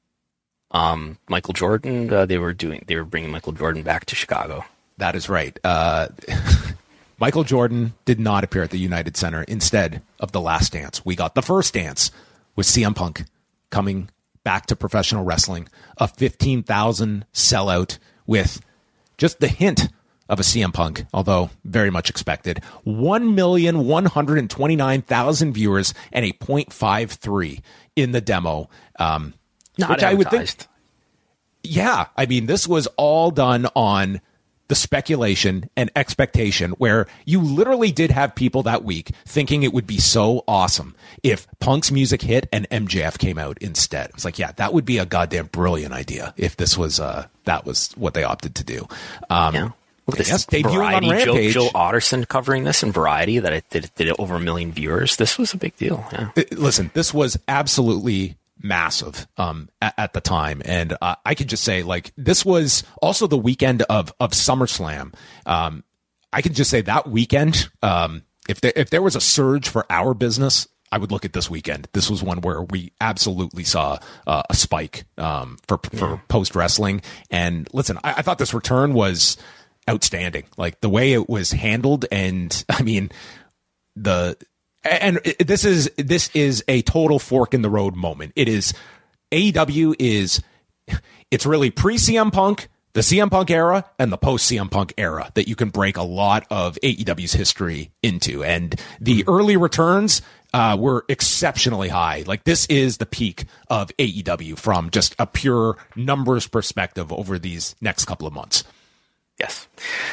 I: Um, Michael Jordan. Uh, they were doing. They were bringing Michael Jordan back to Chicago.
H: That is right. Uh, Michael Jordan did not appear at the United Center. Instead of The Last Dance, we got The First Dance with C M Punk coming back to professional wrestling. A fifteen thousand sellout with just the hint of a C M Punk, although very much expected. one million one hundred twenty-nine thousand viewers and a point five three in the demo. Um,
I: Not
H: which I would think. Yeah, I mean, this was all done on the speculation and expectation where you literally did have people that week thinking it would be so awesome if Punk's music hit and M J F came out instead. It's like, yeah, that would be a goddamn brilliant idea if this was, uh, that was what they opted to do. Um,
I: yeah. Look at
H: yes,
I: this
H: debuting
I: Variety,
H: on Rampage.
I: Joe, Joe Otterson covering this in Variety that it did, did it over a million viewers. This was a big deal. Yeah.
H: Listen, this was absolutely massive um, at, at the time. And uh, I could just say, like, this was also the weekend of, of SummerSlam. Um, I could just say that weekend, um, if there, if there was a surge for our business, I would look at this weekend. This was one where we absolutely saw uh, a spike um, for, for yeah. post wrestling. And listen, I, I thought this return was outstanding. Like the way it was handled. And I mean, the, And this is this is a total fork in the road moment. It is A E W is it's really pre-C M Punk, the C M Punk era, and the post-C M Punk era that you can break a lot of A E W's history into. And the early returns uh, were exceptionally high. Like this is the peak of A E W from just a pure numbers perspective over these next couple of months.
I: Yes,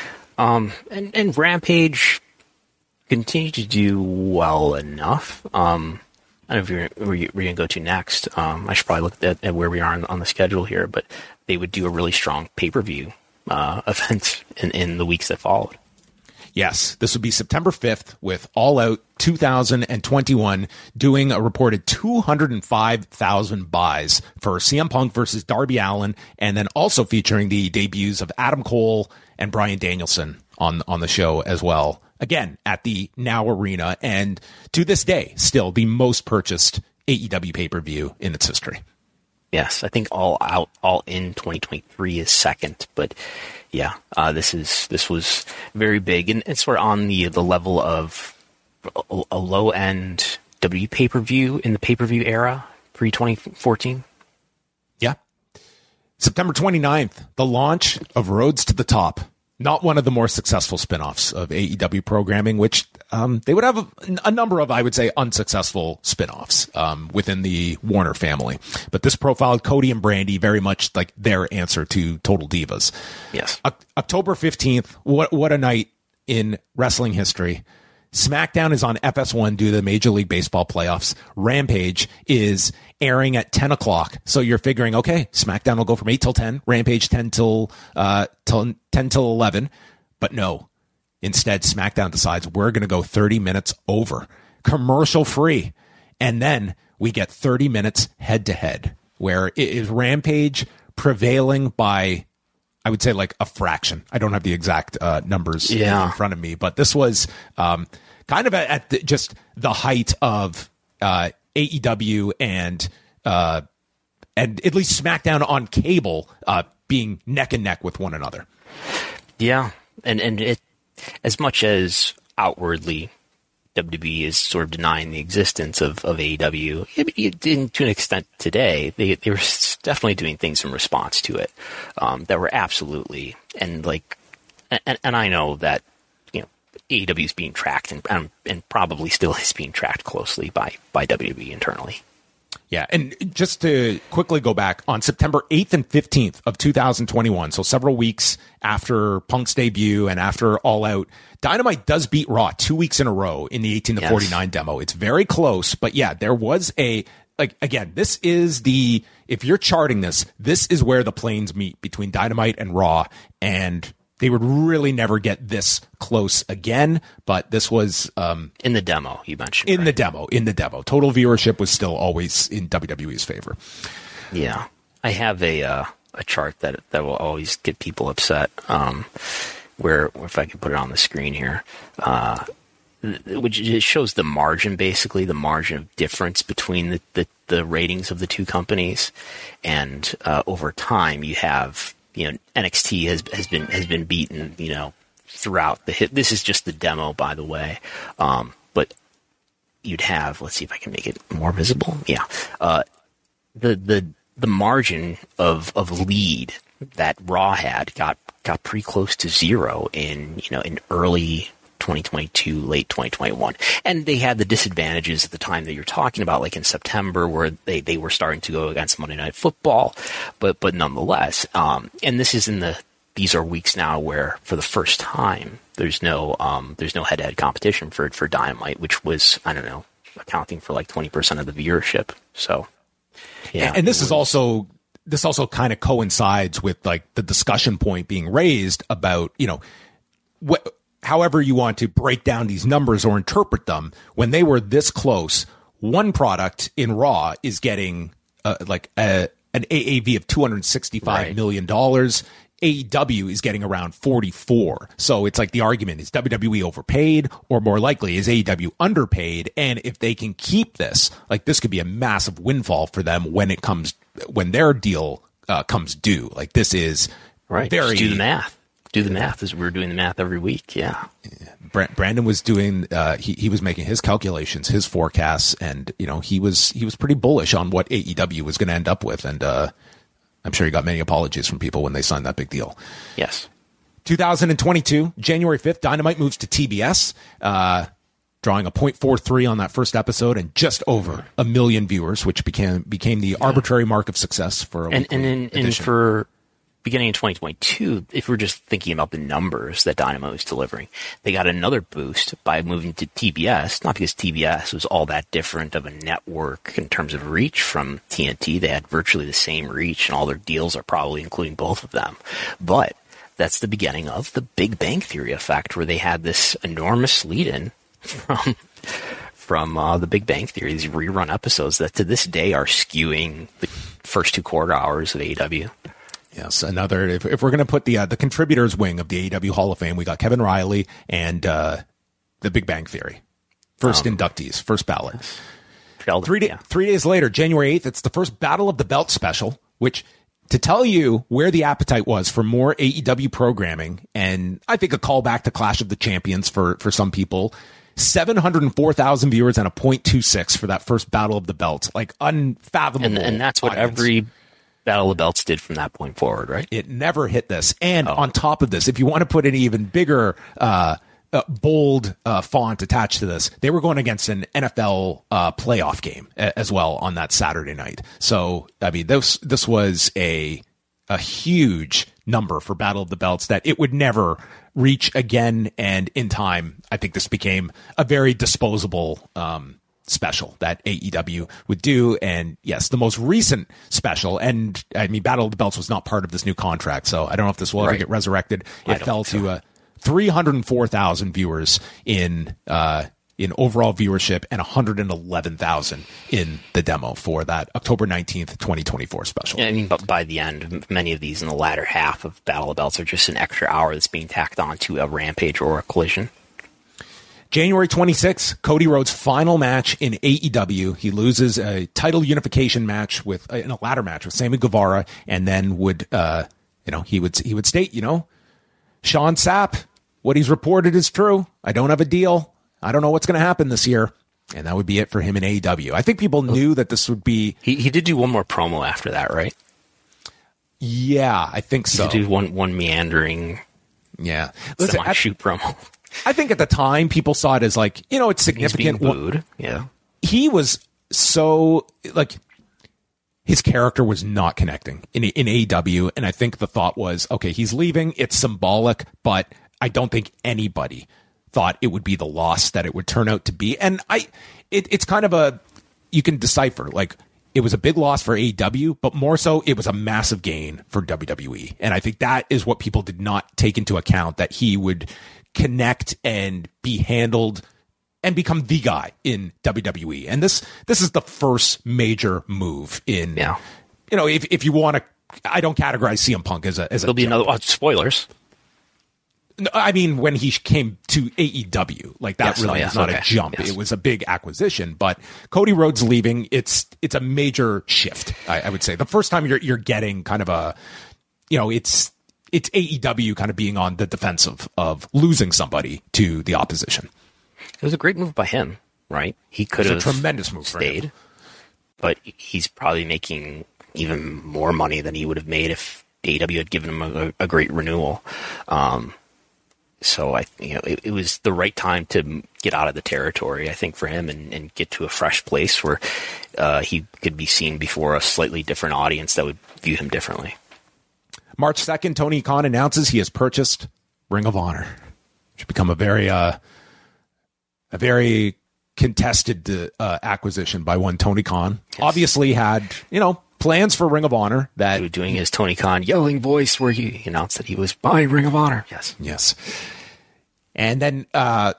I: um, and and Rampage continue to do well enough. Um, I don't know if you're, where you're going to go to next. Um, I should probably look at, at where we are on, on the schedule here, but they would do a really strong pay-per-view uh, event in, in the weeks that followed.
H: Yes, this would be September fifth with All Out two thousand twenty-one doing a reported two hundred five thousand buys for C M Punk versus Darby Allin, and then also featuring the debuts of Adam Cole and Bryan Danielson on, on the show as well. Again, at the Now Arena, and to this day, still the most purchased A E W pay-per-view in its history.
I: Yes, I think All Out, All In twenty twenty-three is second, but yeah, uh, this is this was very big, and it's sort of on the the level of a, a low-end W pay-per-view in the pay-per-view era, pre twenty fourteen.
H: Yeah. September twenty-ninth, the launch of Roads to the Top. Not one of the more successful spinoffs of A E W programming, which um, they would have a, a number of, I would say, unsuccessful spinoffs um, within the Warner family. But this profiled Cody and Brandy very much like their answer to Total Divas.
I: Yes.
H: O- October fifteenth, what what a night in wrestling history. SmackDown is on F S one due to the Major League Baseball playoffs. Rampage is airing at ten o'clock. So you're figuring, okay, SmackDown will go from eight till ten, Rampage ten till, uh, till ten till eleven. But no, instead, SmackDown decides we're going to go thirty minutes over, commercial free. And then we get thirty minutes head to head, where it is Rampage prevailing by, I would say, like a fraction. I don't have the exact uh, numbers
I: yeah.
H: in front of me, but this was um, kind of at, at the, just the height of uh, A E W and uh, and at least SmackDown on cable uh, being neck and neck with one another.
I: Yeah, and and it as much as outwardly W W E is sort of denying the existence of, of A E W, it, it, in, to an extent today, they, they were definitely doing things in response to it um, that were absolutely, and like, and, and I know that, you know, A E W is being tracked and, and and probably still is being tracked closely by by W W E internally.
H: Yeah, and just to quickly go back, on September eighth and fifteenth of two thousand twenty-one, so several weeks after Punk's debut and after All Out, Dynamite does beat Raw two weeks in a row in the eighteen to forty-nine demo. It's very close, but yeah, there was a, like, again, this is the, if you're charting this, this is where the planes meet between Dynamite and Raw, and they would really never get this close again, but this was... Um,
I: in the demo, you mentioned.
H: In
I: right?
H: the demo, in the demo. Total viewership was still always in W W E's favor.
I: Yeah. I have a uh, a chart that that will always get people upset, um, where, if I can put it on the screen here, uh, which it shows the margin, basically, the margin of difference between the, the, the ratings of the two companies. And uh, over time, you have... You know, N X T has has been has been beaten, you know, throughout the hit. This is just the demo, by the way. Um, but you'd have, let's see if I can make it more visible. Yeah, uh, the the the margin of of lead that Raw had got got pretty close to zero in you know in early twenty twenty-two, late twenty twenty-one. And they had the disadvantages at the time that you're talking about, like in September, where they, they were starting to go against Monday Night Football. But but nonetheless, um, and this is in the, these are weeks now where for the first time, there's no um, there's no head-to-head competition for, for Dynamite, which was, I don't know, accounting for like twenty percent of the viewership. So, yeah.
H: And, and this is also, this also kind of coincides with like the discussion point being raised about, you know, what, however you want to break down these numbers or interpret them, when they were this close, one product in Raw is getting uh, like a, an A A V of two hundred sixty-five right. million dollars. A E W is getting around forty-four. So it's like the argument is W W E overpaid, or more likely is A E W underpaid. And if they can keep this, like this could be a massive windfall for them when it comes, when their deal uh, comes due. Like this is
I: right.
H: very...
I: Just do the math. Do the math as we're doing the math every week. Yeah.
H: Brandon was doing, uh, he, he was making his calculations, his forecasts, and, you know, he was, he was pretty bullish on what A E W was going to end up with. And, uh, I'm sure he got many apologies from people when they signed that big deal.
I: Yes.
H: two thousand twenty-two, January fifth, Dynamite moves to T B S, uh, drawing a point four three on that first episode and just over a million viewers, which became, became the arbitrary mark of success for a
I: and, and, and, and for, beginning in twenty twenty-two, if we're just thinking about the numbers that Dynamite was delivering, they got another boost by moving to T B S, not because T B S was all that different of a network in terms of reach from T N T. They had virtually the same reach, and all their deals are probably including both of them. But that's the beginning of the Big Bang Theory effect, where they had this enormous lead-in from from uh, the Big Bang Theory, these rerun episodes that to this day are skewing the first two quarter hours of A E W.
H: Yes, another. If, if we're going to put the uh, the contributors wing of the A E W Hall of Fame, we got Kevin Riley and uh, the Big Bang Theory, first um, inductees, first ballot. Three, da- yeah. three days later, January eighth, it's the first Battle of the Belt special, which, to tell you where the appetite was for more A E W programming, and I think a callback to Clash of the Champions for for some people, seven hundred four thousand viewers and a point two six for that first Battle of the Belt, like unfathomable.
I: And, and that's what audience. Every Battle of the Belts did from that point forward, right?
H: It never hit this. And oh. on top of this, if you want to put an even bigger, uh, uh, bold uh, font attached to this, they were going against an N F L uh, playoff game a- as well on that Saturday night. So, I mean, this this was a a huge number for Battle of the Belts that it would never reach again. And in time, I think this became a very disposable um special that A E W would do. And yes, the most recent special, and I mean, Battle of the Belts was not part of this new contract, so I don't know if this will ever right. get resurrected. It fell so. to uh, three hundred four thousand viewers in uh, in overall viewership and one hundred eleven thousand in the demo for that October nineteenth, twenty twenty-four special.
I: Yeah, I mean, but by the end, many of these in the latter half of Battle of the Belts are just an extra hour that's being tacked on to a Rampage or a Collision.
H: January twenty-sixth, Cody Rhodes' final match in A E W. He loses a title unification match with, uh, in a ladder match with Sammy Guevara, and then would, uh, you know, he would, he would state, you know, Sean Sapp, what he's reported is true. I don't have a deal. I don't know what's going to happen this year. And that would be it for him in A E W. I think people knew that this would be...
I: He he did do one more promo after that, right?
H: Yeah, I think so.
I: He did do one, one meandering...
H: Yeah.
I: Listen, at, shoot promo.
H: I think at the time people saw it as like, you know, it's significant.
I: He's being booed. Yeah.
H: He was so like his character was not connecting in in A E W, and I think the thought was, okay, he's leaving. It's symbolic, but I don't think anybody thought it would be the loss that it would turn out to be. And I, it, it's kind of a you can decipher like. It was a big loss for A E W, but more so, it was a massive gain for W W E. And I think that is what people did not take into account, that he would connect and be handled and become the guy in W W E. And this this is the first major move in,
I: yeah.
H: you know, if, if you want to, I don't categorize C M Punk as a as
I: There'll
H: a
I: be another, oh, spoilers.
H: No, I mean, when he came to A E W, like that
I: yes,
H: really
I: oh,
H: was
I: yes,
H: not
I: okay.
H: a jump.
I: Yes.
H: It was a big acquisition, but Cody Rhodes leaving, it's it's a major shift. I, I would say the first time you're you're getting kind of a, you know, it's it's A E W kind of being on the defensive of losing somebody to the opposition.
I: It was a great move by him, right? He could have
H: a tremendous move
I: stayed,
H: for him.
I: But he's probably making even more money than he would have made if A E W had given him a, a great renewal. Um, So I, you know, it, it was the right time to get out of the territory, I think, for him and, and get to a fresh place where uh, he could be seen before a slightly different audience that would view him differently.
H: March second, Tony Khan announces he has purchased Ring of Honor, which has become a very, uh, a very contested uh, acquisition by one Tony Khan. Yes. Obviously had, you know, plans for Ring of Honor that
I: he was doing his Tony Khan yelling voice where he announced that he was buying Ring of Honor. Yes.
H: Yes. And then uh,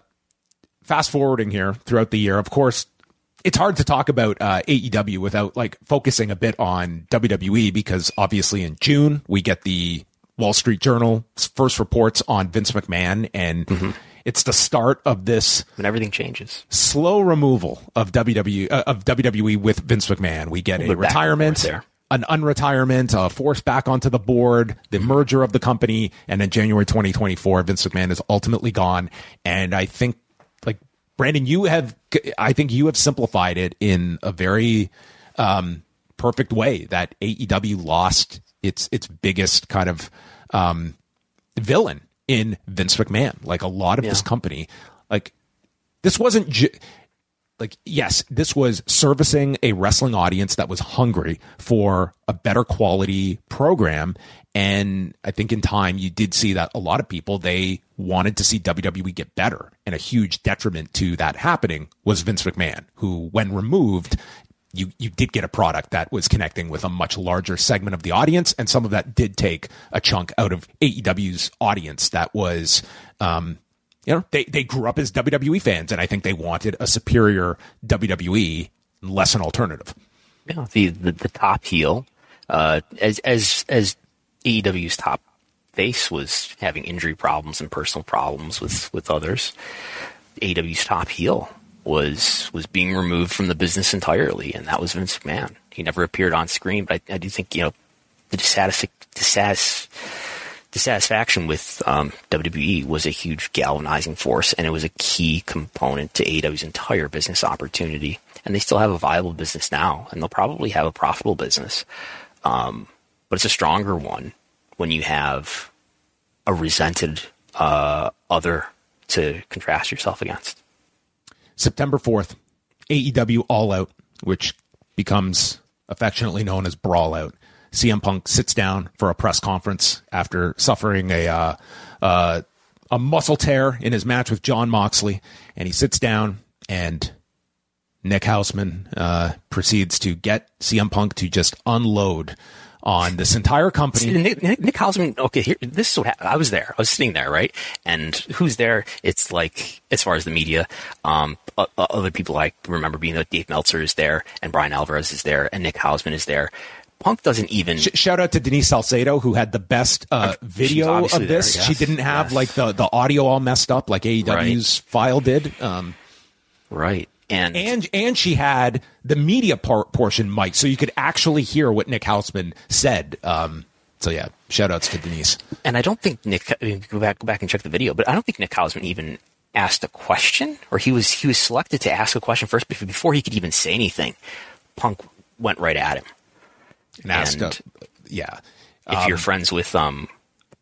H: fast forwarding here throughout the year, of course, it's hard to talk about uh, A E W without like focusing a bit on W W E, because obviously in June we get the Wall Street Journal's first reports on Vince McMahon, and mm-hmm. it's the start of this
I: when everything changes.
H: Slow removal of W W E uh, of W W E with Vince McMahon. We get a, a retirement, an unretirement, a force back onto the board, the mm-hmm. merger of the company, and in January twenty twenty-four, Vince McMahon is ultimately gone. And I think, like Brandon, you have, I think you have simplified it in a very um, perfect way, that A E W lost its its biggest kind of um, villain in Vince McMahon. Like a lot of yeah. this company, like this wasn't ju- like, yes, this was servicing a wrestling audience that was hungry for a better quality program. And I think in time you did see that a lot of people, they wanted to see W W E get better. And a huge detriment to that happening was Vince McMahon, who, when removed, you you did get a product that was connecting with a much larger segment of the audience, and some of that did take a chunk out of A E W's audience that was, um, you know, they, they grew up as W W E fans, and I think they wanted a superior W W E, less an alternative.
I: Yeah, the the, the top heel, uh, as as as A E W's top face was having injury problems and personal problems with with others. A E W's top heel was was being removed from the business entirely, and that was Vince McMahon. He never appeared on screen, but I, I do think, you know, the dissatisf- dissatis- dissatisfaction with um, W W E was a huge galvanizing force, and it was a key component to A E W's entire business opportunity. And they still have a viable business now, and they'll probably have a profitable business, um, but it's a stronger one when you have a resented uh, other to contrast yourself against.
H: September fourth, A E W All Out, which becomes affectionately known as Brawl Out. C M Punk sits down for a press conference after suffering a uh, uh, a muscle tear in his match with Jon Moxley, and he sits down, and Nick Hausman uh, proceeds to get C M Punk to just unload on this entire company.
I: Nick, Nick, Nick Hausman, okay, here, this is what happened. I was there. I was sitting there, right? And who's there? It's like, as far as the media, um, other people I remember being there, Dave Meltzer is there, and Brian Alvarez is there, and Nick Hausman is there. Punk doesn't even...
H: Sh- shout out to Denise Salcedo, who had the best uh, video of this.
I: There, yes.
H: She didn't have yes. like the, the audio all messed up like A E W's right. file did. Um,
I: right. And,
H: and and she had the media part portion mic, so you could actually hear what Nick Hausman said. Um, so yeah, shout outs to Denise.
I: And I don't think Nick, I mean, go back go back and check the video, but I don't think Nick Hausman even asked a question, or he was he was selected to ask a question first before he could even say anything. Punk went right at him
H: and asked, and uh, yeah,
I: if
H: um,
I: you're friends with um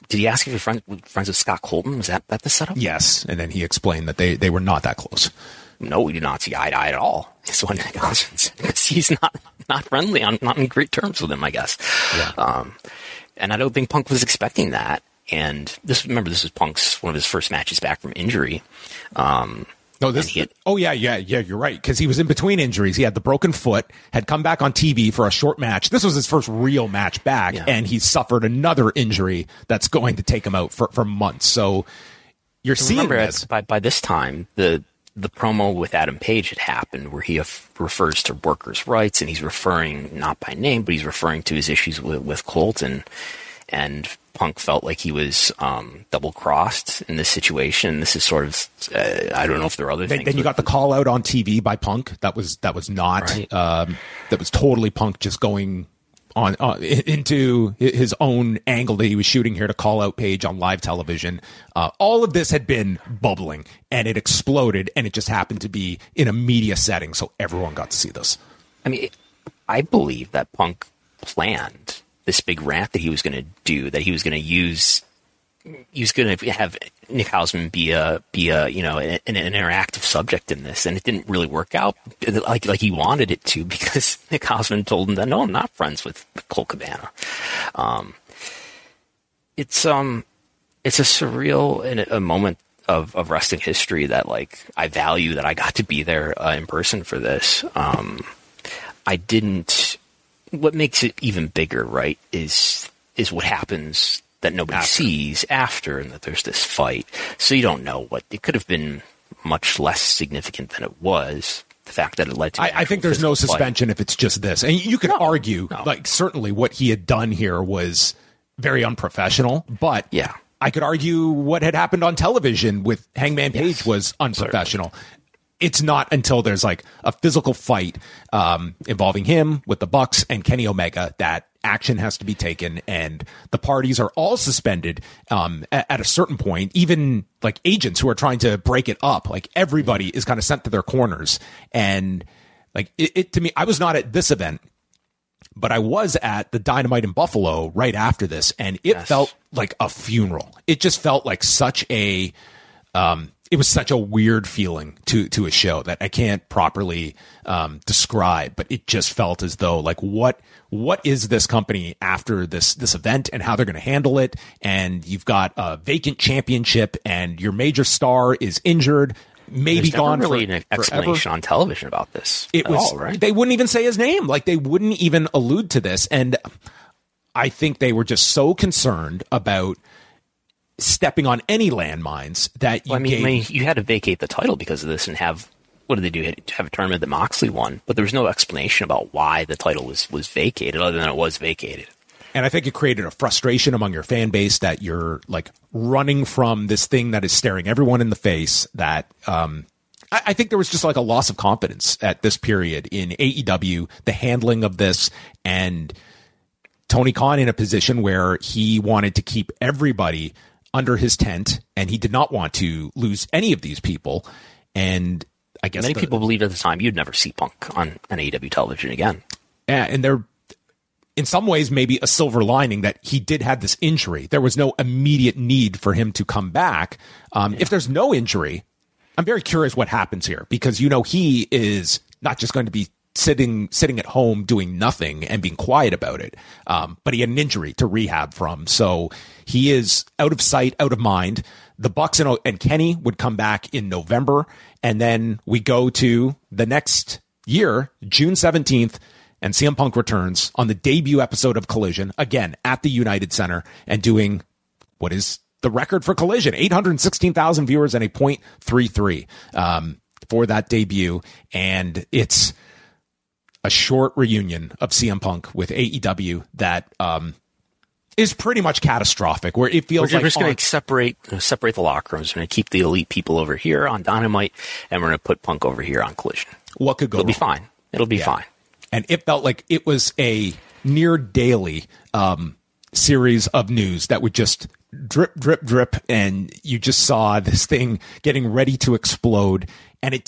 I: did he ask if you're friends, friends with Scott Colton? Was that, that the setup?
H: Yes. And then he explained that they, they were not that close.
I: No, we do not see eye to eye at all. So he's not, not friendly, on, not in great terms with him, I guess.
H: Yeah.
I: Um, and I don't think Punk was expecting that. And this, remember, this was Punk's, one of his first matches back from injury. Um,
H: No, this. Had, oh yeah, yeah, yeah. You're right, because he was in between injuries. He had the broken foot, had come back on T V for a short match. This was his first real match back, yeah. and he suffered another injury that's going to take him out for, for months. So you're seeing
I: remember,
H: this.
I: By by this time, the the promo with Adam Page had happened, where he af- refers to workers' rights, and he's referring not by name, but he's referring to his issues with with Colton, and Punk felt like he was um, double-crossed in this situation. This is sort of, uh, I don't know if there are other
H: then,
I: things.
H: Then you got the call out on T V by Punk. That was that was not, right. um, that was totally Punk just going on uh, into his own angle that he was shooting here to call out Page on live television. Uh, all of this had been bubbling, and it exploded, and it just happened to be in a media setting, so everyone got to see this.
I: I mean, I believe that Punk planned this big rant that he was going to do, that he was going to use, he was going to have Nick Hausman be a, be a, you know, an, an interactive subject in this. And it didn't really work out like, like he wanted it to, because Nick Hausman told him that, no, I'm not friends with Colt Cabana. Um, it's, um, it's a surreal and a moment of, of wrestling history that, like, I value that I got to be there uh, in person for this. Um, I didn't, what makes it even bigger, right, is is what happens that nobody after. sees after, and that there's this fight. So you don't know what it could have been. Much less significant than it was. The fact that it led to.
H: I, I think there's no suspension fight. If it's just this, and you can no, argue, no. like certainly what he had done here was very unprofessional. But
I: yeah,
H: I could argue what had happened on television with Hangman Page yes, was unprofessional. Certainly. It's not until there's like a physical fight um, involving him with the Bucks and Kenny Omega that action has to be taken, and the parties are all suspended um, at, at a certain point. Even like agents who are trying to break it up, like everybody is kind of sent to their corners. And like it, it to me, I was not at this event, but I was at the Dynamite in Buffalo right after this, and it yes. felt like a funeral. It just felt like such a. Um, It was such a weird feeling to to a show that I can't properly um, describe, but it just felt as though like what what is this company after this this event and how they're going to handle it? And you've got a vacant championship, and your major star is injured, maybe
I: There's
H: gone.
I: Never really
H: for,
I: an explanation
H: forever.
I: On television about this.
H: It
I: at
H: was
I: all, right?
H: They wouldn't even say his name, like they wouldn't even allude to this, and I think they were just so concerned about stepping on any landmines that you
I: well, I mean,
H: gave...
I: I mean, you had to vacate the title because of this and have, what did they do? Have a tournament that Moxley won, but there was no explanation about why the title was, was vacated other than it was vacated.
H: And I think it created a frustration among your fan base that you're like running from this thing that is staring everyone in the face. That um, I, I think there was just like a loss of confidence at this period in A E W, the handling of this, and Tony Khan in a position where he wanted to keep everybody under his tent, and he did not want to lose any of these people. And I guess
I: many
H: the,
I: people believed at the time you'd never see Punk on an A E W television again.
H: Yeah, and there, in some ways, maybe a silver lining that he did have this injury. There was no immediate need for him to come back. Um, yeah. If there's no injury, I'm very curious what happens here, because you know he is not just going to be sitting sitting at home doing nothing and being quiet about it. Um, but he had an injury to rehab from. So he is out of sight, out of mind. The Bucks and, and Kenny would come back in November. And then we go to the next year, June seventeenth, and C M Punk returns on the debut episode of Collision, again, at the United Center, and doing what is the record for Collision, eight hundred sixteen thousand viewers and a point three three um, for that debut. And it's a short reunion of C M Punk with A E W that um, is pretty much catastrophic, where it feels
I: we're
H: like
I: just going
H: on-
I: to separate separate the locker rooms. We're going to keep the elite people over here on Dynamite, and we're going to put Punk over here on Collision.
H: What could go
I: It'll
H: wrong?
I: be fine. It'll be
H: yeah.
I: fine.
H: And it felt like it was a near daily um, series of news that would just drip, drip, drip, and you just saw this thing getting ready to explode. And it did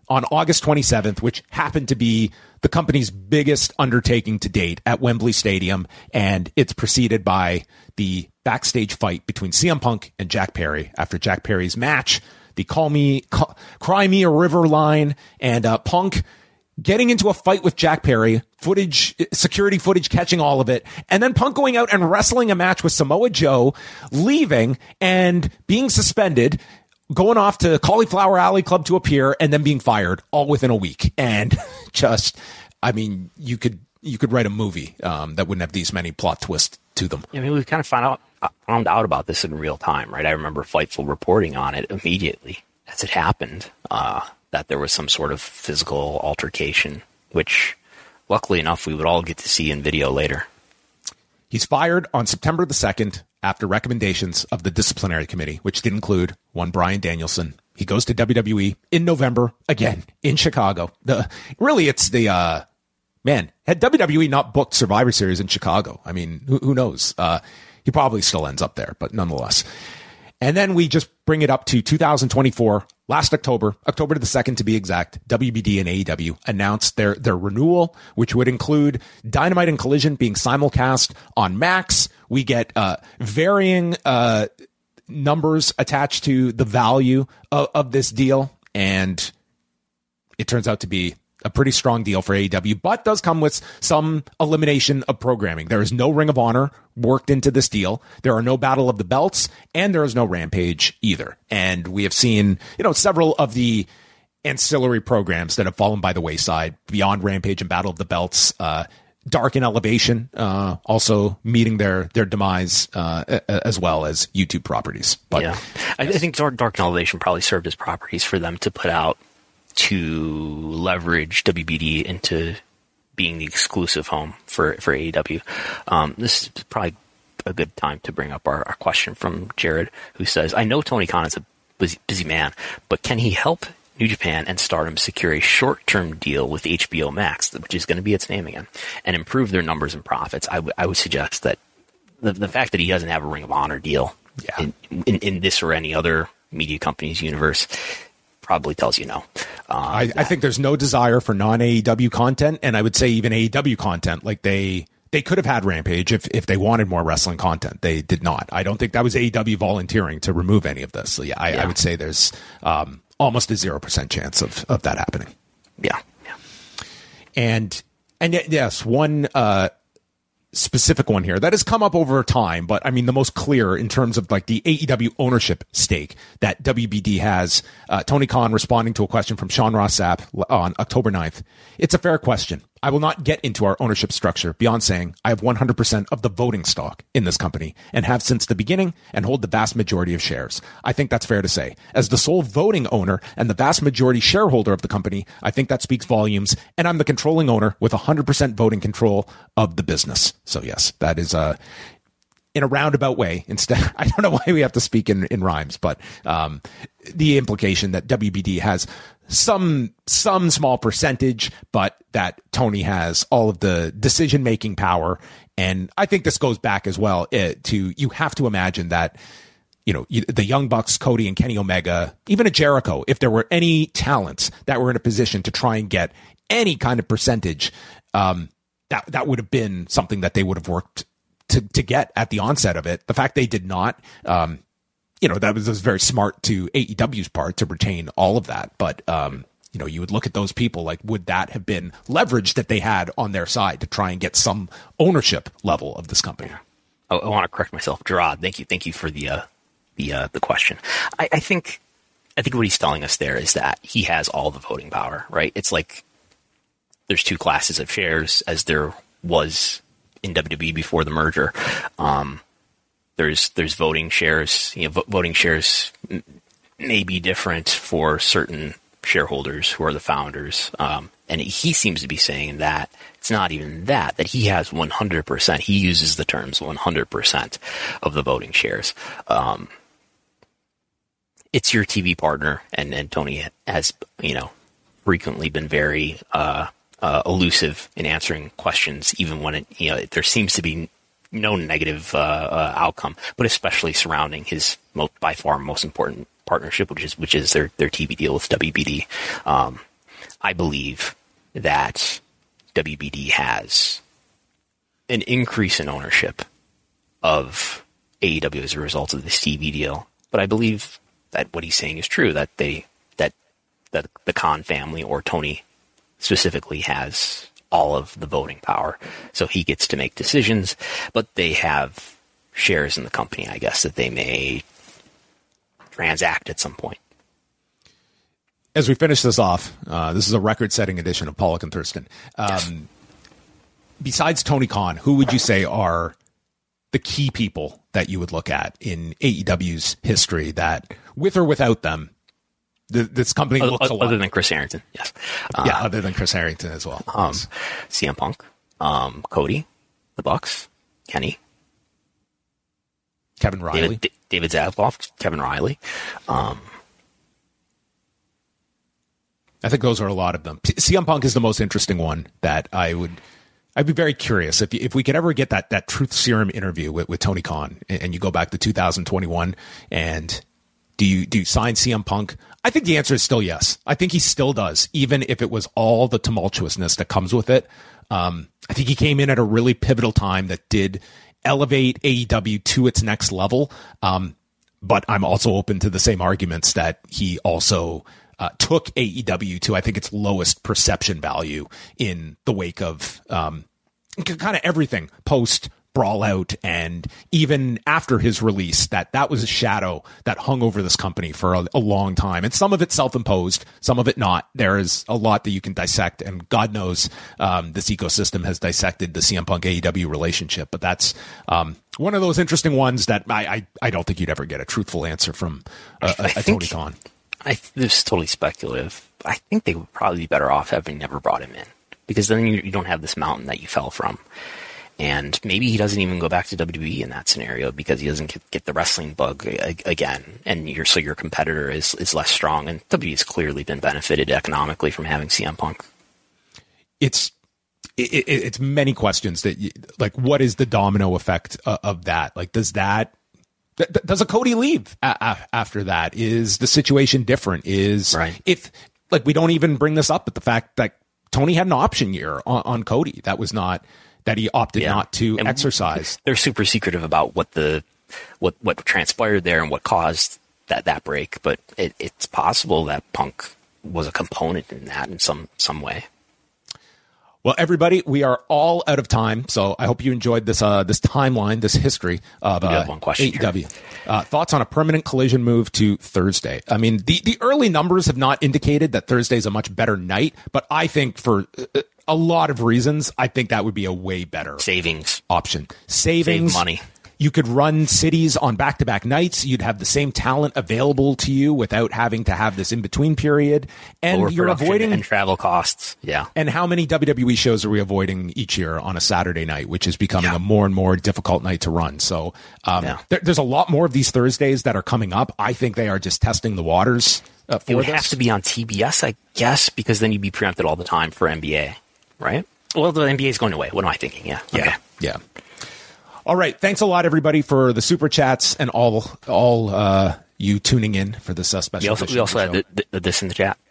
H: on August twenty-seventh, which happened to be the company's biggest undertaking to date at Wembley Stadium. And it's preceded by the backstage fight between C M Punk and Jack Perry after Jack Perry's match, the Call Me, call, Cry Me a River line, and uh, Punk getting into a fight with Jack Perry, footage, security footage catching all of it, and then Punk going out and wrestling a match with Samoa Joe, leaving and being suspended, going off to Cauliflower Alley Club to appear, and then being fired all within a week. And just, I mean, you could you could write a movie um, that wouldn't have these many plot twists to them.
I: I mean, we've kind of found out found out about this in real time, right? I remember Fightful reporting on it immediately as it happened, uh, that there was some sort of physical altercation, which, luckily enough, we would all get to see in video later.
H: He's fired on September the second after recommendations of the disciplinary committee, which did include one Bryan Danielson. He goes to W W E in November, again, in Chicago. The, really, it's the, uh, man, had W W E not booked Survivor Series in Chicago, I mean, who, who knows? Uh, he probably still ends up there, but nonetheless. And then we just bring it up to two thousand twenty-four, last October, October the second to be exact. W B D and A E W announced their, their renewal, which would include Dynamite and Collision being simulcast on Max. We get uh, varying uh, numbers attached to the value of, of this deal. And it turns out to be a pretty strong deal for A E W, but does come with some elimination of programming. There is no Ring of Honor worked into this deal. There are no Battle of the Belts, and there is no Rampage either. And we have seen, you know, several of the ancillary programs that have fallen by the wayside beyond Rampage and Battle of the Belts. Uh, Dark and Elevation uh, also meeting their their demise, uh, as well as YouTube properties. But
I: yeah, I, I think Dark, Dark and Elevation probably served as properties for them to put out to leverage W B D into being the exclusive home for, for A E W. Um, this is probably a good time to bring up our, our question from Jared, who says, I know Tony Khan is a busy, busy man, but can he help New Japan and Stardom secure a short-term deal with H B O Max, which is going to be its name again, and improve their numbers and profits? I, w- I would suggest that the, the fact that he doesn't have a Ring of Honor deal yeah. in, in, in this or any other media company's universe probably tells you no. Uh,
H: I, I think there's no desire for non-A E W content, and I would say even A E W content. Like they they could have had Rampage if, if they wanted more wrestling content. They did not. I don't think that was A E W volunteering to remove any of this. So yeah, I, yeah. I would say there's um, almost a zero percent chance of, of that happening.
I: Yeah. yeah.
H: And and yes, one uh, specific one here that has come up over time, but I mean the most clear in terms of like the A E W ownership stake that W B D has. Uh, Tony Khan responding to a question from Sean Ross Sapp on October ninth. It's a fair question. I will not get into our ownership structure beyond saying I have one hundred percent of the voting stock in this company and have since the beginning and hold the vast majority of shares. I think that's fair to say. As the sole voting owner and the vast majority shareholder of the company, I think that speaks volumes, and I'm the controlling owner with one hundred percent voting control of the business. So yes, that is uh, in a roundabout way. Instead, I don't know why we have to speak in, in rhymes, but um, the implication that W B D has some some small percentage, but that Tony has all of the decision-making power. And I think this goes back as well uh, to, you have to imagine that, you know, the Young Bucks, Cody and Kenny Omega, even a Jericho, if there were any talents that were in a position to try and get any kind of percentage, um, that that would have been something that they would have worked to, to get at the onset of it. The fact they did not, um, you know, that was, was very smart to A E W's part to retain all of that. But, um, you know, you would look at those people like, would that have been leverage that they had on their side to try and get some ownership level of this company?
I: I, I want to correct myself. Gerard, thank you. Thank you for the, uh, the, uh, the question. I, I think, I think what he's telling us there is that he has all the voting power, right? It's like there's two classes of shares as there was in W W E before the merger. Um, There's there's voting shares. You know, vo- voting shares m- may be different for certain shareholders who are the founders. Um, and he seems to be saying that it's not even that, that he has one hundred percent. He uses the terms one hundred percent of the voting shares. Um, it's your T V partner, and, and Tony has, you know, frequently been very uh, uh, elusive in answering questions, even when it, you know, there seems to be no negative uh, uh, outcome, but especially surrounding his most, by far most important partnership, which is which is their their T V deal with W B D. Um, I believe that W B D has an increase in ownership of A E W as a result of this T V deal. But I believe that what he's saying is true, that they that that the Khan family, or Tony specifically, has all of the voting power. So he gets to make decisions, but they have shares in the company, I guess, that they may transact at some point.
H: As we finish this off, uh, this is a record-setting edition of Pollock and Thurston. Um, yes. Besides Tony Khan, who would you say are the key people that you would look at in A E W's history that, with or without them, th- this company
I: other,
H: looks a lot?
I: Other than Chris Harrington, yes.
H: Yeah,
I: uh,
H: other than Chris Harrington as well.
I: Um,
H: yes.
I: C M Punk, um, Cody, the Bucks, Kenny,
H: Kevin Riley,
I: David, D- David Zaslav, Kevin Riley. Um,
H: I think those are a lot of them. C M Punk is the most interesting one that I would. I'd be very curious if if we could ever get that that Truth Serum interview with, with Tony Khan, and, and you go back to two thousand twenty-one, and do you do you sign C M Punk? I think the answer is still yes. I think he still does, even if it was all the tumultuousness that comes with it. Um, I think he came in at a really pivotal time that did elevate A E W to its next level. Um, but I'm also open to the same arguments that he also Uh, took A E W to, I think, its lowest perception value in the wake of um, kind of everything post Brawl Out, and even after his release, that that was a shadow that hung over this company for a, a long time. And some of it self-imposed, some of it not. There is a lot that you can dissect, and God knows um, this ecosystem has dissected the C M Punk A E W relationship. But that's um, one of those interesting ones that I, I, I don't think you'd ever get a truthful answer from uh, a, a Tony Khan.
I: I, this is totally speculative. I think they would probably be better off having never brought him in, because then you, you don't have this mountain that you fell from. And maybe he doesn't even go back to W W E in that scenario because he doesn't get, get the wrestling bug again. And you're, so your competitor is, is less strong. And W W E has clearly been benefited economically from having C M Punk.
H: It's it, it, it's many questions that, you, like, what is the domino effect of, of that? Like, does that Does a Cody leave a- a- after that? Is the situation different? Is
I: right.
H: if like we don't even bring this up, but the fact that Tony had an option year on, on Cody that was not that he opted
I: yeah.
H: not to
I: and
H: exercise.
I: They're super secretive about what the what what transpired there and what caused that that break, but it, it's possible that Punk was a component in that in some some way.
H: Well, everybody, we are all out of time, so I hope you enjoyed this uh, this timeline, this history of uh,
I: one question
H: A E W. Uh, thoughts on a permanent Collision move to Thursday? I mean, the, the early numbers have not indicated that Thursday is a much better night, but I think for a lot of reasons, I think that would be a way better
I: savings
H: option. Savings,
I: Save money.
H: You could run cities on back-to-back nights. You'd have the same talent available to you without having to have this in-between period. And
I: Lower
H: you're avoiding
I: and travel costs. Yeah.
H: And how many W W E shows are we avoiding each year on a Saturday night, which is becoming
I: yeah.
H: a more and more difficult night to run. So um,
I: yeah.
H: there, there's a lot more of these Thursdays that are coming up. I think they are just testing the waters uh, for
I: it would
H: this.
I: have to be on T B S, I guess, because then you'd be preempted all the time for N B A, right? Well, the N B A is going away. What am I thinking? Yeah.
H: Yeah.
I: Okay.
H: Yeah. All right. Thanks a lot, everybody, for the super chats and all all uh, you tuning in for this uh, special.
I: We also, we also had the, the, this in the chat.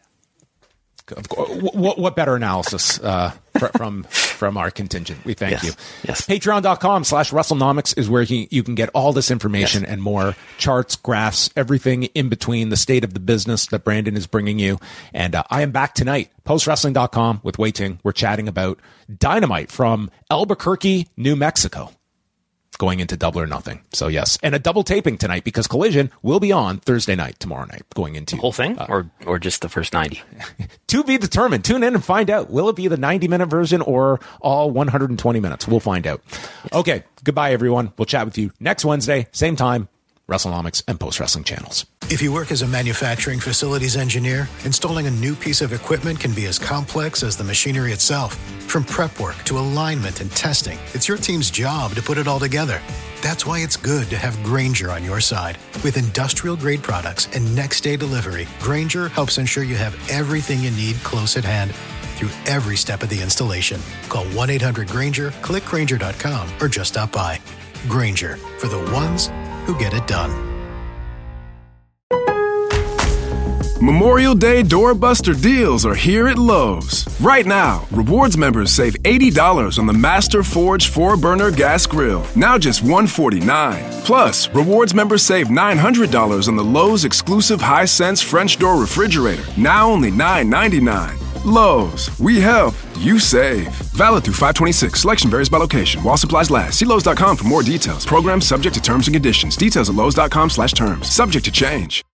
H: What, what better analysis uh, from from our contingent? We thank
I: yes.
H: you.
I: Yes.
H: Patreon.com slash WrestleNomics is where you, you can get all this information
I: yes.
H: and more. Charts, graphs, everything in between, the state of the business that Brandon is bringing you. And uh, I am back tonight, post wrestling dot com with Wei Ting. We're chatting about Dynamite from Albuquerque, New Mexico, going into Double or Nothing. So yes, and a double taping tonight because Collision will be on Thursday night, tomorrow night, going into
I: the whole thing uh, or or just the first ninety.
H: To be determined. Tune in and find out. Will it be the ninety minute version or all one hundred twenty minutes? We'll find out. Yes. Okay, goodbye everyone. We'll chat with you next Wednesday, same time, WrestleNomics and Post Wrestling channels.
A: If you work as a manufacturing facilities engineer, installing a new piece of equipment can be as complex as the machinery itself. From prep work to alignment and testing, it's your team's job to put it all together. That's why it's good to have Grainger on your side. With industrial-grade products and next-day delivery, Grainger helps ensure you have everything you need close at hand through every step of the installation. Call one eight hundred Grainger, click Grainger dot com, or just stop by. Grainger, for the ones who get it done.
B: Memorial Day doorbuster deals are here at Lowe's. Right now, Rewards members save eighty dollars on the Master Forge four burner gas grill, now just one hundred forty-nine dollars. Plus, Rewards members save nine hundred dollars on the Lowe's exclusive Hisense French door refrigerator, now only nine ninety-nine. Lowe's, we help, you save. Valid through five twenty-six. Selection varies by location. While supplies last. See Lowe's dot com for more details. Program subject to terms and conditions. Details at Lowe's dot com slash terms. Subject to change.